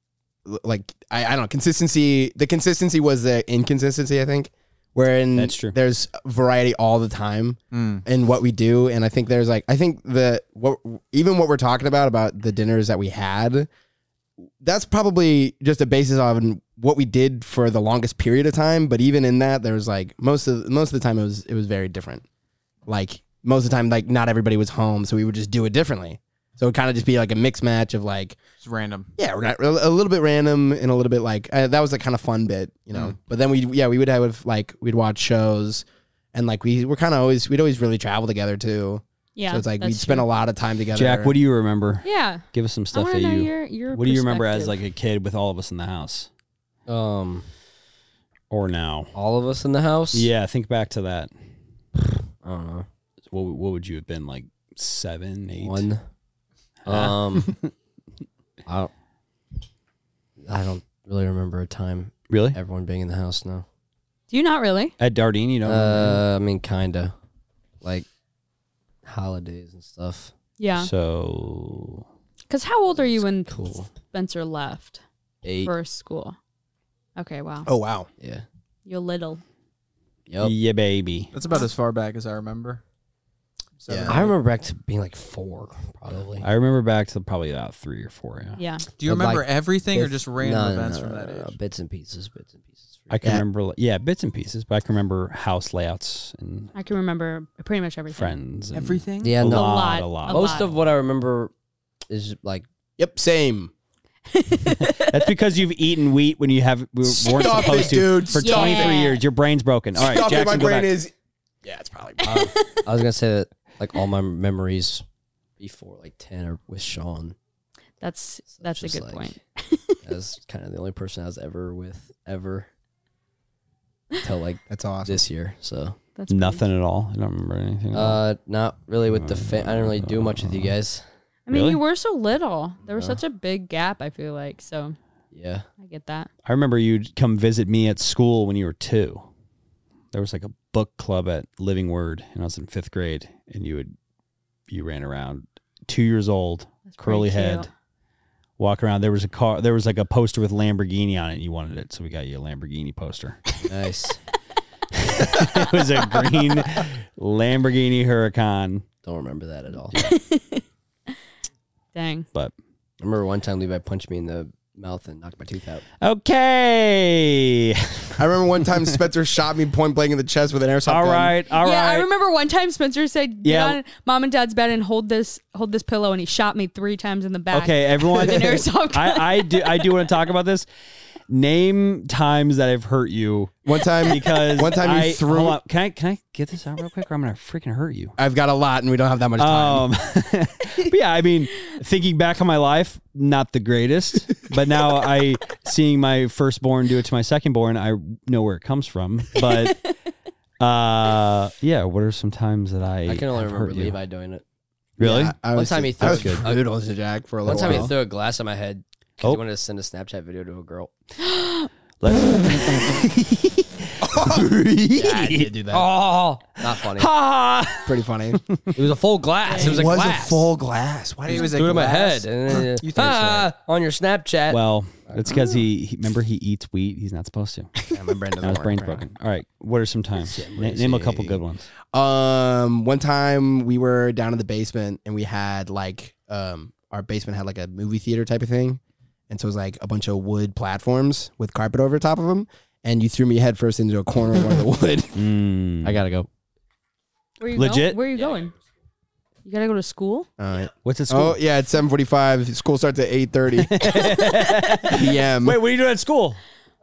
like I, I don't know, consistency. The consistency was the inconsistency, I think. Wherein That's true. there's variety all the time Mm. in what we do, and I think there's like I think the what even what we're talking about about the dinners that we had, that's probably just a basis on what we did for the longest period of time. But even in that, there was like most of most of the time it was it was very different. Like most of the time, like not everybody was home, so we would just do it differently. So it would kind of just be like a mix match of like. It's random. Yeah, we're not, a little bit random and a little bit like uh, that was the kind of fun bit, you know. Mm. But then we, yeah, we would have like we'd watch shows, and like we were kind of always we'd always really travel together too. Yeah. So it's like we'd that's spend true. a lot of time together. Jack, what do you remember? Yeah. Give us some I stuff want that to know you. your your. What do you remember as perspective. like a kid with all of us in the house, Um, or now? all of us in the house. Yeah, think back to that. I don't know. What what would you have been like? Seven, eight. One. Um, I don't. I don't really remember a time Really? everyone being in the house. No. Do you not really? At Dardine, you know. Uh, I mean, kinda, like holidays and stuff. Yeah. So Because how old are you when Cool. Spencer left Eight. for school? Okay. Wow. Oh wow, Yeah. You're little. Yep. yeah, baby. That's about as far back as I remember. Seven, Yeah. I remember back to being like four, probably. I remember back to probably about three or four. Yeah. Yeah. Do you But, remember like, everything or If- just random no, no, events no, from no, that no, no, age? Bits and pieces. Bits and pieces. I can Yeah. remember, yeah, bits and pieces, but I can remember house layouts and I can remember pretty much everything. friends. And Everything? Yeah. a No. lot, lot, a lot. a Most lot. of what I remember is like yep, same. That's because you've eaten wheat when you have we weren't Stop supposed it, to dude. for Stop twenty-three it. years. Your brain's broken. All right, Stuff in Jackson, my go brain back. is. Yeah, it's probably. uh, I was gonna say that like all my memories before like ten are with Sean. That's So that's a just, good like, point. As kind of the only person I was ever with ever until like That's awesome. this year. So That's pretty- Nothing at all. I don't remember anything. at all. uh, not really with the. Fa- I didn't really do much with you guys. I mean, Really? you were so little. There was Yeah. such a big gap. I feel like so. Yeah. I get that. I remember you'd come visit me at school when you were two. There was like a book club at Living Word, and I was in fifth grade, and you would you ran around, two years old, That's curly pretty head, cute. walk around. There was a car. There was like a poster with Lamborghini on it. And you wanted it, so we got you a Lamborghini poster. Nice. It was a green Lamborghini Huracan. Don't remember that at all. Dang. But I remember one time Levi punched me in the mouth and knocked my tooth out. okay, I remember one time Spencer shot me point blank in the chest with an airsoft all gun. right, all right. yeah, I remember one time Spencer said, "Get Yeah. on mom and dad's bed and hold this hold this pillow," and he shot me three times in the back. Okay, everyone. With an airsoft gun. I, I do. I do want to talk about this. Name times that I've hurt you One time, because one time you I, threw. hold on. Can I can I get this out real quick, or I'm gonna freaking hurt you? I've got a lot, and we don't have that much time. Um, but yeah, I mean, thinking back on my life, not the greatest. But now I seeing my firstborn do it to my secondborn, I know where it comes from. But uh, yeah, what are some times that I I can only have remember hurt you? Levi doing it. Really? Yeah, I One was, time he I threw was a- brutal to Jack for a One little time while. he threw a glass at my head because Oh. he wanted to send a Snapchat video to a girl. Let's, Yeah, I did do that. Oh, not funny. ha! Pretty funny. It was a full glass. It was a glass. glass. Why It did was you a Threw it in my glass. head. And then, You think ah, on your Snapchat. Well, it's because he, he remember he eats wheat. He's not supposed to. Yeah, my brain doesn't Now his work, brain's bro. broken. All right, what are some times? Na- name a couple good ones. Um, one time we were down in the basement and we had like um our basement had like a movie theater type of thing, and so it was like a bunch of wood platforms with carpet over top of them, and you threw me head first into a corner of one of the wood. Mm. I gotta go. Where you Legit? Go? Where are you going? You gotta go to school. All right. What's at school? Oh yeah, it's seven forty-five. School starts at eight thirty p m. Wait, what are you doing at school?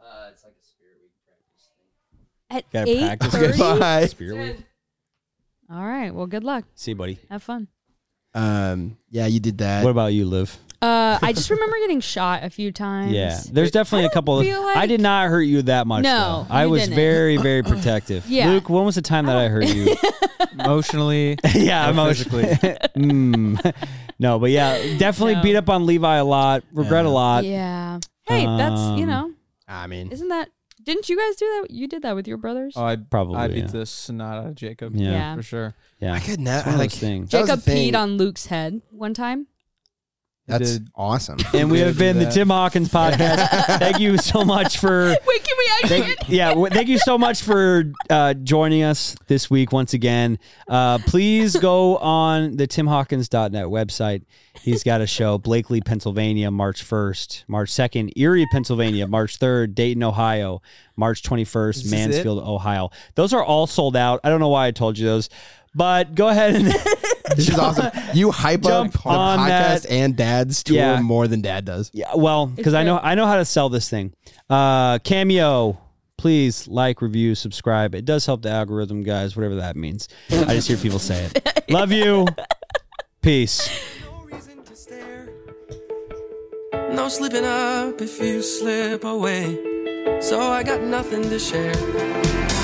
At Gotta eight practice. thirty. Bye. Spirit week. All right. Well, good luck. See you, buddy. Have fun. Um, yeah, you did that. What about you, Liv? Uh, I just remember getting shot a few times. Yeah, there's definitely I a couple. don't Of, feel like- I did not hurt you that much. No, though. I you was didn't. very, very protective. Yeah. Luke, when was the time that I hurt you? Emotionally. yeah, or emotionally. mm. No, but yeah, definitely No. beat up on Levi a lot. Regret Yeah. a lot. Yeah. Hey, that's you Um, know, I mean, isn't that? Didn't you guys do that? You did that with your brothers. Oh, I Probably. I beat yeah. the snot out of Jacob. Yeah. Yeah. For sure. Yeah. I could It's never one of like those things. that was the Jacob thing. peed on Luke's head one time. That's did. awesome. And we Way to have do been the that. Tim Hawkins podcast. Thank you so much for. Wait, can we actually? Thank, yeah, w- thank you so much for uh, joining us this week once again. Uh, please go on the tim hawkins dot net website. He's got a show, Blakely, Pennsylvania, March first, March second, Erie, Pennsylvania, March third, Dayton, Ohio, March twenty-first, this Mansfield, Ohio. Those are all sold out. I don't know why I told you those, but go ahead and This is awesome. You hype up Jump the on podcast that. and Dad's tour Yeah. more than Dad does. yeah, well, because I know I know how to sell this thing. Uh, Cameo. Please like, review, subscribe. It does help the algorithm, guys, whatever that means. I just hear people say it. Love you. Peace. No reason to stare. No slipping up if you slip away. So I got nothing to share.